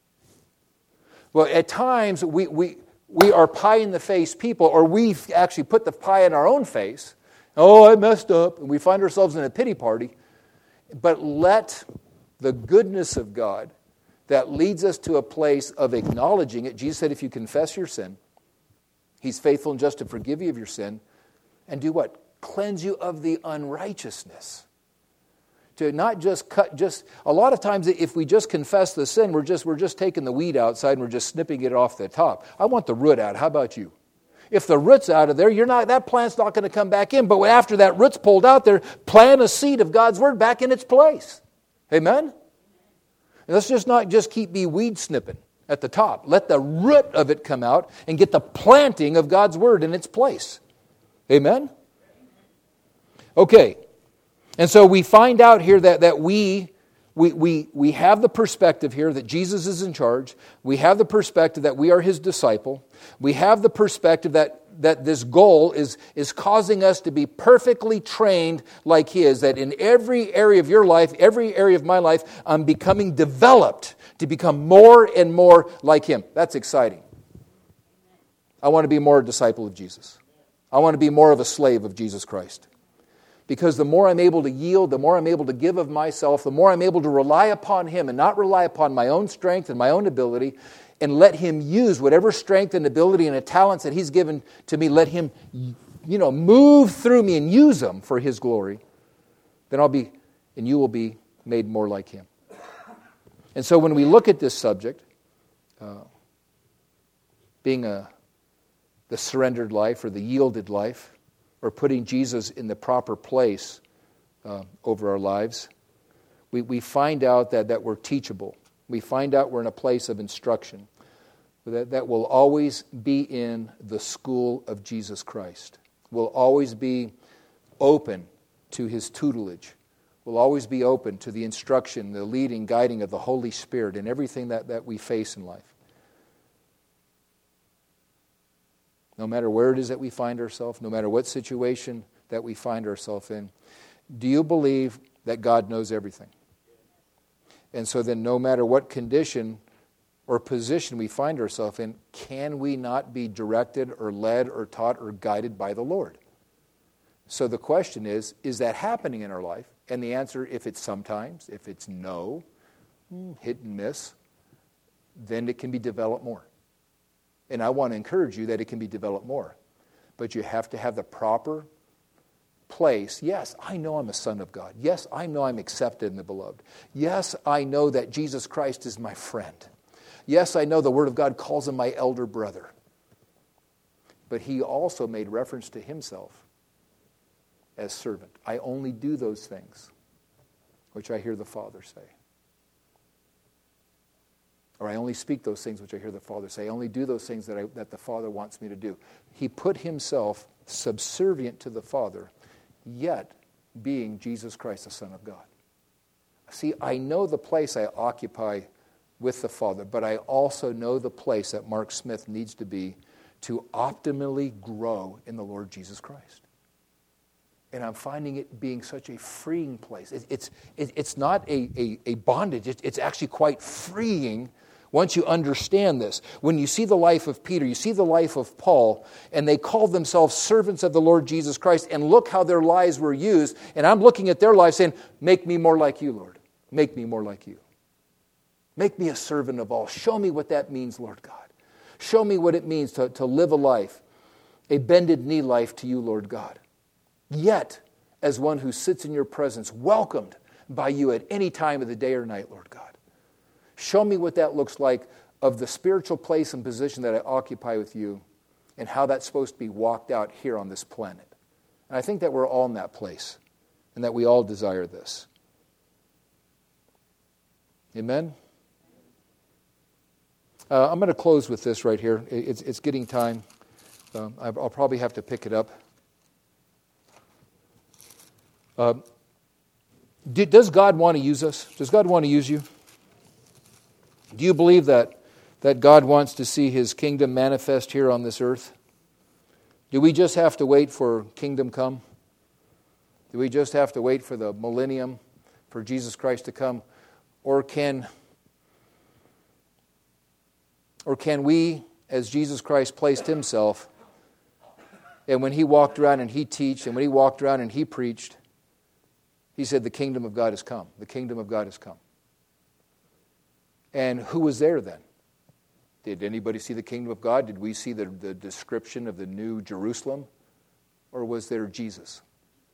Well, at times we are pie-in-the-face people, or we actually put the pie in our own face. Oh, I messed up. And we find ourselves in a pity party. But let the goodness of God that leads us to a place of acknowledging it. Jesus said, if you confess your sin, He's faithful and just to forgive you of your sin. And do what? Cleanse you of the unrighteousness. To not just a lot of times if we just confess the sin, we're just taking the weed outside and we're just snipping it off the top. I want the root out. How about you? If the root's out of there, that plant's not going to come back in. But after that root's pulled out there, plant a seed of God's word back in its place. Amen? And let's just not just keep weed snipping at the top. Let the root of it come out and get the planting of God's word in its place. Amen? Okay. And so we find out here that we have the perspective here that Jesus is in charge. We have the perspective that we are His disciple. We have the perspective that this goal is causing us to be perfectly trained like He is. That in every area of your life, every area of my life, I'm becoming developed to become more and more like Him. That's exciting. I want to be more a disciple of Jesus. I want to be more of a slave of Jesus Christ. Because the more I'm able to yield, the more I'm able to give of myself, the more I'm able to rely upon Him and not rely upon my own strength and my own ability, and let Him use whatever strength and ability and talents that He's given to me, let Him, move through me and use them for His glory, then you will be made more like Him. And so when we look at this subject, being the surrendered life or the yielded life, or putting Jesus in the proper place over our lives, we find out that we're teachable. We find out we're in a place of instruction that will always be in the school of Jesus Christ. We'll always be open to His tutelage. We'll always be open to the instruction, the leading, guiding of the Holy Spirit in everything that we face in life. No matter where it is that we find ourselves, no matter what situation that we find ourselves in, do you believe that God knows everything? And so then no matter what condition or position we find ourselves in, can we not be directed or led or taught or guided by the Lord? So the question is that happening in our life? And the answer, if it's sometimes, if it's no, hit and miss, then it can be developed more. And I want to encourage you that it can be developed more. But you have to have the proper place. Yes, I know I'm a son of God. Yes, I know I'm accepted in the beloved. Yes, I know that Jesus Christ is my friend. Yes, I know the Word of God calls him my elder brother. But He also made reference to Himself as servant. I only do those things which I hear the Father say. Or I only speak those things which I hear the Father say. I only do those things that the Father wants me to do. He put Himself subservient to the Father, yet being Jesus Christ, the Son of God. See, I know the place I occupy with the Father, but I also know the place that Mark Smith needs to be to optimally grow in the Lord Jesus Christ. And I'm finding it being such a freeing place. It's not a bondage. It's actually quite freeing once you understand this. When you see the life of Peter, you see the life of Paul, and they called themselves servants of the Lord Jesus Christ, and look how their lives were used. And I'm looking at their lives saying, make me more like you, Lord. Make me more like you. Make me a servant of all. Show me what that means, Lord God. Show me what it means to live a life, a bended knee life to you, Lord God. Yet, as one who sits in your presence, welcomed by you at any time of the day or night, Lord God. Show me what that looks like of the spiritual place and position that I occupy with you and how that's supposed to be walked out here on this planet. And I think that we're all in that place and that we all desire this. Amen? I'm going to close with this right here. It's getting time. I'll probably have to pick it up. Does God want to use us? Does God want to use you? Do you believe that God wants to see His kingdom manifest here on this earth? Do we just have to wait for kingdom come? Do we just have to wait for the millennium, for Jesus Christ to come? Or can we, as Jesus Christ placed Himself, and when He walked around and He taught, and when He walked around and He preached, He said, the kingdom of God has come. The kingdom of God has come. And who was there then? Did anybody see the kingdom of God? Did we see the description of the new Jerusalem? Or was there Jesus?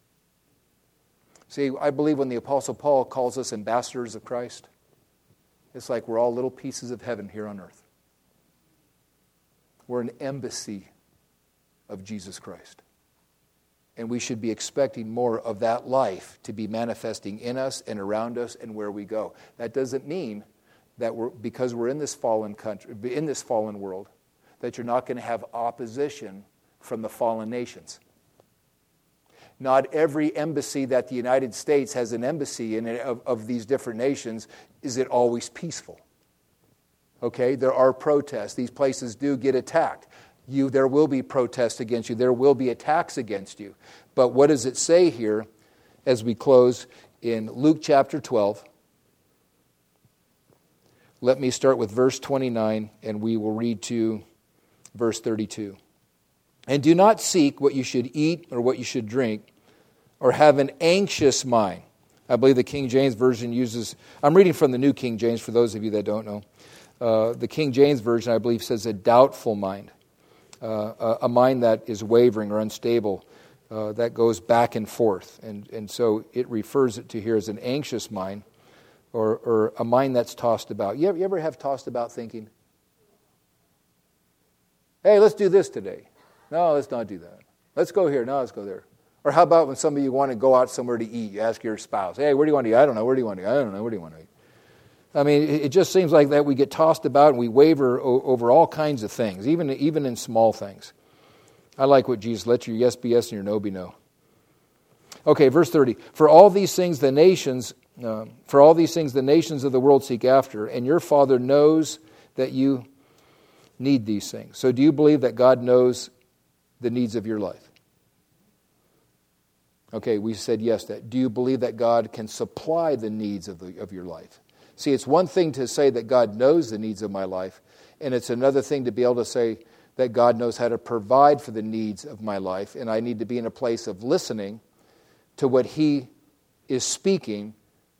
See, I believe when the Apostle Paul calls us ambassadors of Christ, it's like we're all little pieces of heaven here on earth. We're an embassy of Jesus Christ. And we should be expecting more of that life to be manifesting in us and around us and where we go. That doesn't mean that because we're in this fallen country, in this fallen world, that you're not going to have opposition from the fallen nations. Not every embassy that the United States has an embassy in of these different nations, is it always peaceful? Okay, there are protests. These places do get attacked. There will be protests against you. There will be attacks against you. But what does it say here as we close in Luke chapter 12? Let me start with verse 29, and we will read to verse 32. And do not seek what you should eat or what you should drink, or have an anxious mind. I believe the King James Version uses, I'm reading from the New King James for those of you that don't know. The King James Version, I believe, says a doubtful mind. A mind that is wavering or unstable, that goes back and forth. And so it refers it to here as an anxious mind, or a mind that's tossed about. You ever have tossed about thinking? Hey, let's do this today. No, let's not do that. Let's go here. No, let's go there. Or how about when some of you want to go out somewhere to eat? You ask your spouse, hey, where do you want to eat? I don't know. Where do you want to eat? I don't know. Where do you want to eat? I mean, it just seems like that we get tossed about and we waver over all kinds of things, even in small things. I like what Jesus, let your yes be yes and your no be no. Okay, verse 30. For all these things the nations of the world seek after, and your Father knows that you need these things. So do you believe that God knows the needs of your life? Okay, we said yes. Do you believe that God can supply the needs of your life? See, it's one thing to say that God knows the needs of my life, and it's another thing to be able to say that God knows how to provide for the needs of my life, and I need to be in a place of listening to what He is speaking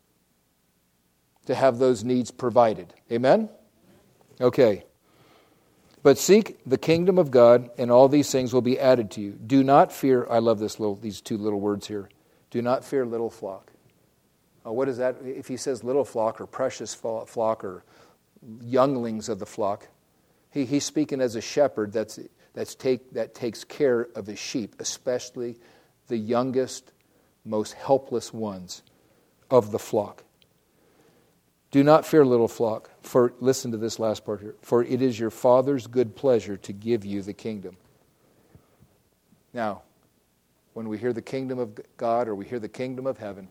to have those needs provided. Amen? Okay. But seek the kingdom of God, and all these things will be added to you. Do not fear. I love these two little words here. Do not fear, little flock. What is that? If He says little flock or precious flock or younglings of the flock, He's speaking as a shepherd that takes care of His sheep, especially the youngest, most helpless ones of the flock. Do not fear, little flock, for, listen to this last part here, for it is your Father's good pleasure to give you the kingdom. Now, when we hear the kingdom of God or we hear the kingdom of heaven,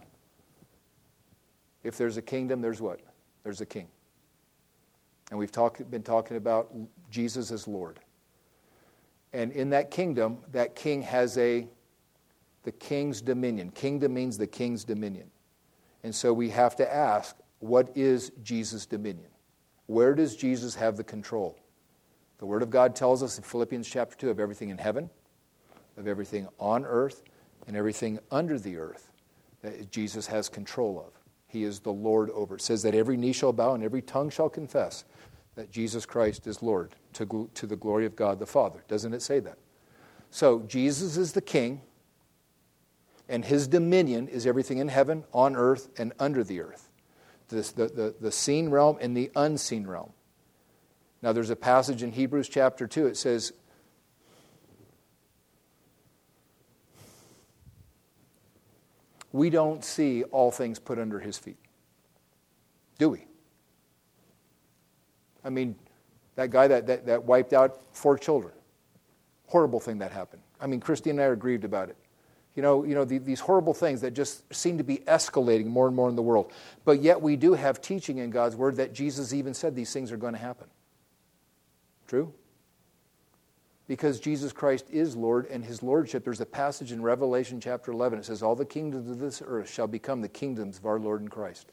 if there's a kingdom, there's what? There's a king. And we've been talking about Jesus as Lord. And in that kingdom, that king has the king's dominion. Kingdom means the king's dominion. And so we have to ask, what is Jesus' dominion? Where does Jesus have the control? The Word of God tells us in Philippians chapter 2 of everything in heaven, of everything on earth, and everything under the earth that Jesus has control of. He is the Lord over. It says that every knee shall bow and every tongue shall confess that Jesus Christ is Lord to the glory of God the Father. Doesn't it say that? So Jesus is the King, and His dominion is everything in heaven, on earth, and under the earth. The seen realm and the unseen realm. Now there's a passage in Hebrews chapter 2. It says, we don't see all things put under His feet. Do we? I mean, that guy that wiped out 4 children. Horrible thing that happened. I mean, Christy and I are grieved about it. These horrible things that just seem to be escalating more and more in the world. But yet we do have teaching in God's Word that Jesus even said these things are going to happen. True? Because Jesus Christ is Lord, and His Lordship, there's a passage in Revelation chapter 11. It says, all the kingdoms of this earth shall become the kingdoms of our Lord and Christ.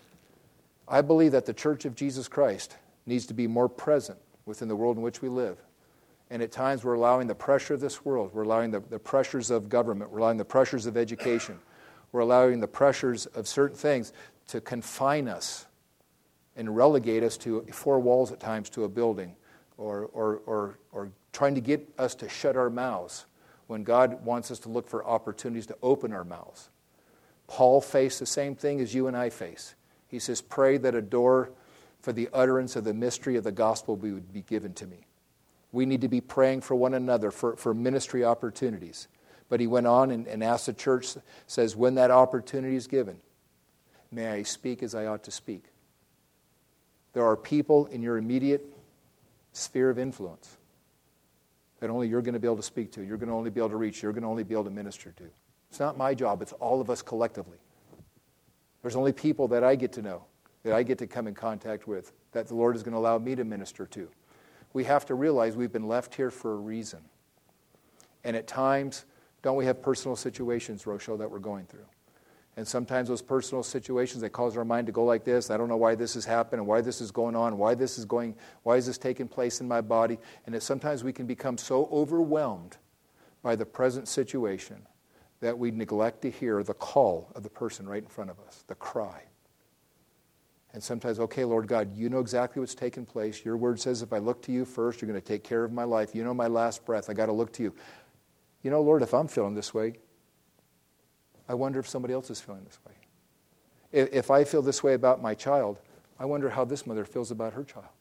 I believe that the Church of Jesus Christ needs to be more present within the world in which we live. And at times we're allowing the pressure of this world, we're allowing the pressures of government, we're allowing the pressures of education, we're allowing the pressures of certain things to confine us and relegate us to 4 walls at times to a building, or trying to get us to shut our mouths when God wants us to look for opportunities to open our mouths. Paul faced the same thing as you and I face. He says, pray that a door for the utterance of the mystery of the gospel would be given to me. We need to be praying for one another for ministry opportunities. But he went on and asked the church, says, when that opportunity is given, may I speak as I ought to speak. There are people in your immediate sphere of influence that only you're going to be able to speak to, you're going to only be able to reach, you're going to only be able to minister to. It's not my job, it's all of us collectively. There's only people that I get to know, that I get to come in contact with, that the Lord is going to allow me to minister to. We have to realize we've been left here for a reason. And at times, don't we have personal situations, Rochelle, that we're going through? And sometimes those personal situations, they cause our mind to go like this. I don't know why this has happened and why this is going on, why is this taking place in my body? And sometimes we can become so overwhelmed by the present situation that we neglect to hear the call of the person right in front of us, the cry. And sometimes, okay, Lord God, you know exactly what's taking place. Your word says if I look to you first, you're going to take care of my life. You know my last breath. I got to look to you. You know, Lord, if I'm feeling this way, I wonder if somebody else is feeling this way. If I feel this way about my child, I wonder how this mother feels about her child.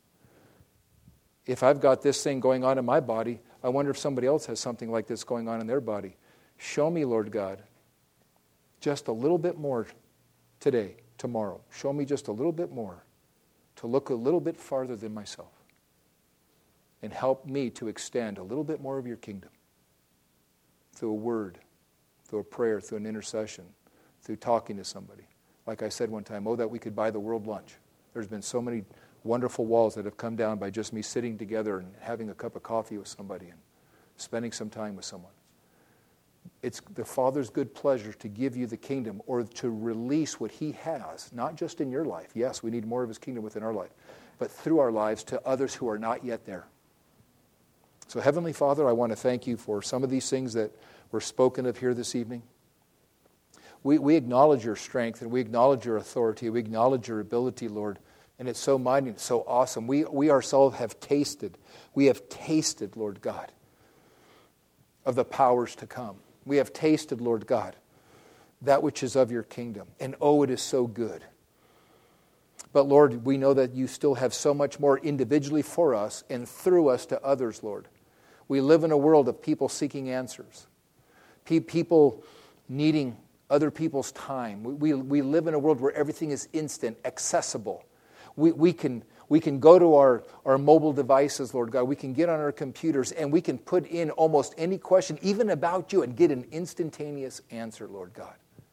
If I've got this thing going on in my body, I wonder if somebody else has something like this going on in their body. Show me, Lord God, just a little bit more today, tomorrow. Show me just a little bit more to look a little bit farther than myself and help me to extend a little bit more of your kingdom through a word, through a prayer, through an intercession, through talking to somebody. Like I said one time, oh, that we could buy the world lunch. There's been so many wonderful walls that have come down by just me sitting together and having a cup of coffee with somebody and spending some time with someone. It's the Father's good pleasure to give you the kingdom or to release what He has, not just in your life. Yes, we need more of His kingdom within our life, but through our lives to others who are not yet there. So, Heavenly Father, I want to thank you for some of these things that were spoken of here this evening. We acknowledge your strength and we acknowledge your authority. We acknowledge your ability, Lord. And it's so mighty, it's so awesome. We ourselves have tasted. We have tasted, Lord God, of the powers to come. We have tasted, Lord God, that which is of your kingdom. And oh, it is so good. But Lord, we know that you still have so much more individually for us and through us to others, Lord. We live in a world of people seeking answers. People needing other people's time. We live in a world where everything is instant, accessible. We can go to our mobile devices, Lord God. We can get on our computers and we can put in almost any question, even about you, and get an instantaneous answer, Lord God.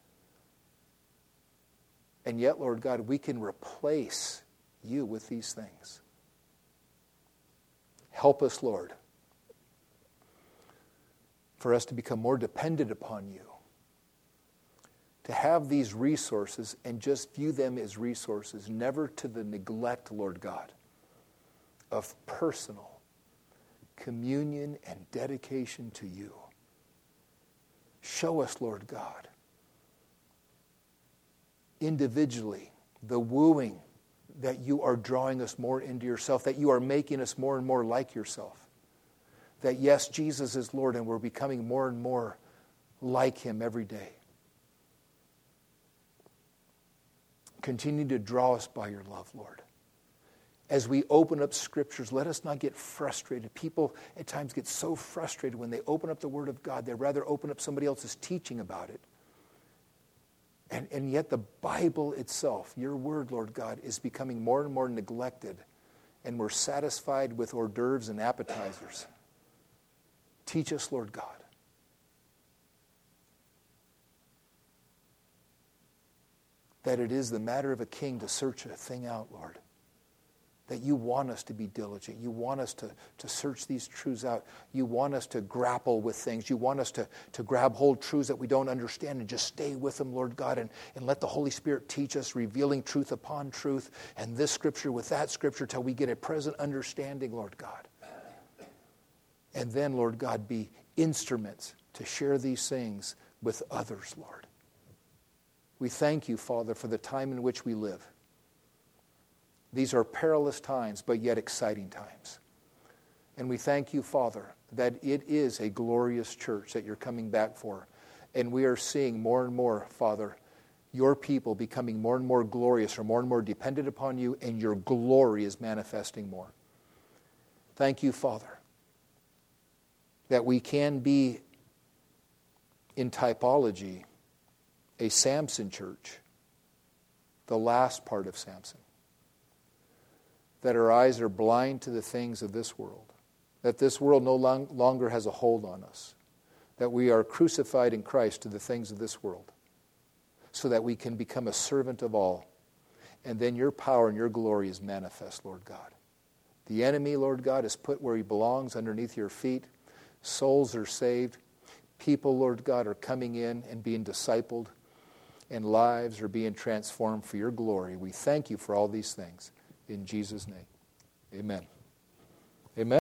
And yet, Lord God, we can replace you with these things. Help us, Lord, for us to become more dependent upon you. To have these resources and just view them as resources, never to the neglect, Lord God, of personal communion and dedication to you. Show us, Lord God, individually, the wooing that you are drawing us more into yourself, that you are making us more and more like yourself. That yes, Jesus is Lord, and we're becoming more and more like him every day. Continue to draw us by your love, Lord. As we open up scriptures, let us not get frustrated. People at times get so frustrated when they open up the Word of God. They'd rather open up somebody else's teaching about it. And yet the Bible itself, your Word, Lord God, is becoming more and more neglected. And we're satisfied with hors d'oeuvres and appetizers. Teach us, Lord God. That it is the matter of a king to search a thing out, Lord. That you want us to be diligent. You want us to search these truths out. You want us to grapple with things. You want us to grab hold truths that we don't understand and just stay with them, Lord God, and let the Holy Spirit teach us, revealing truth upon truth, and this scripture with that scripture till we get a present understanding, Lord God. And then, Lord God, be instruments to share these things with others, Lord. We thank you, Father, for the time in which we live. These are perilous times, but yet exciting times. And we thank you, Father, that it is a glorious church that you're coming back for. And we are seeing more and more, Father, your people becoming more and more glorious or more and more dependent upon you, and your glory is manifesting more. Thank you, Father, that we can be, in typology, a Samson church, the last part of Samson. That our eyes are blind to the things of this world. That this world no longer has a hold on us. That we are crucified in Christ to the things of this world. So that we can become a servant of all. And then your power and your glory is manifest, Lord God. The enemy, Lord God, is put where he belongs, underneath your feet. Souls are saved. People, Lord God, are coming in and being discipled. And lives are being transformed for your glory. We thank you for all these things. In Jesus' name, amen. Amen.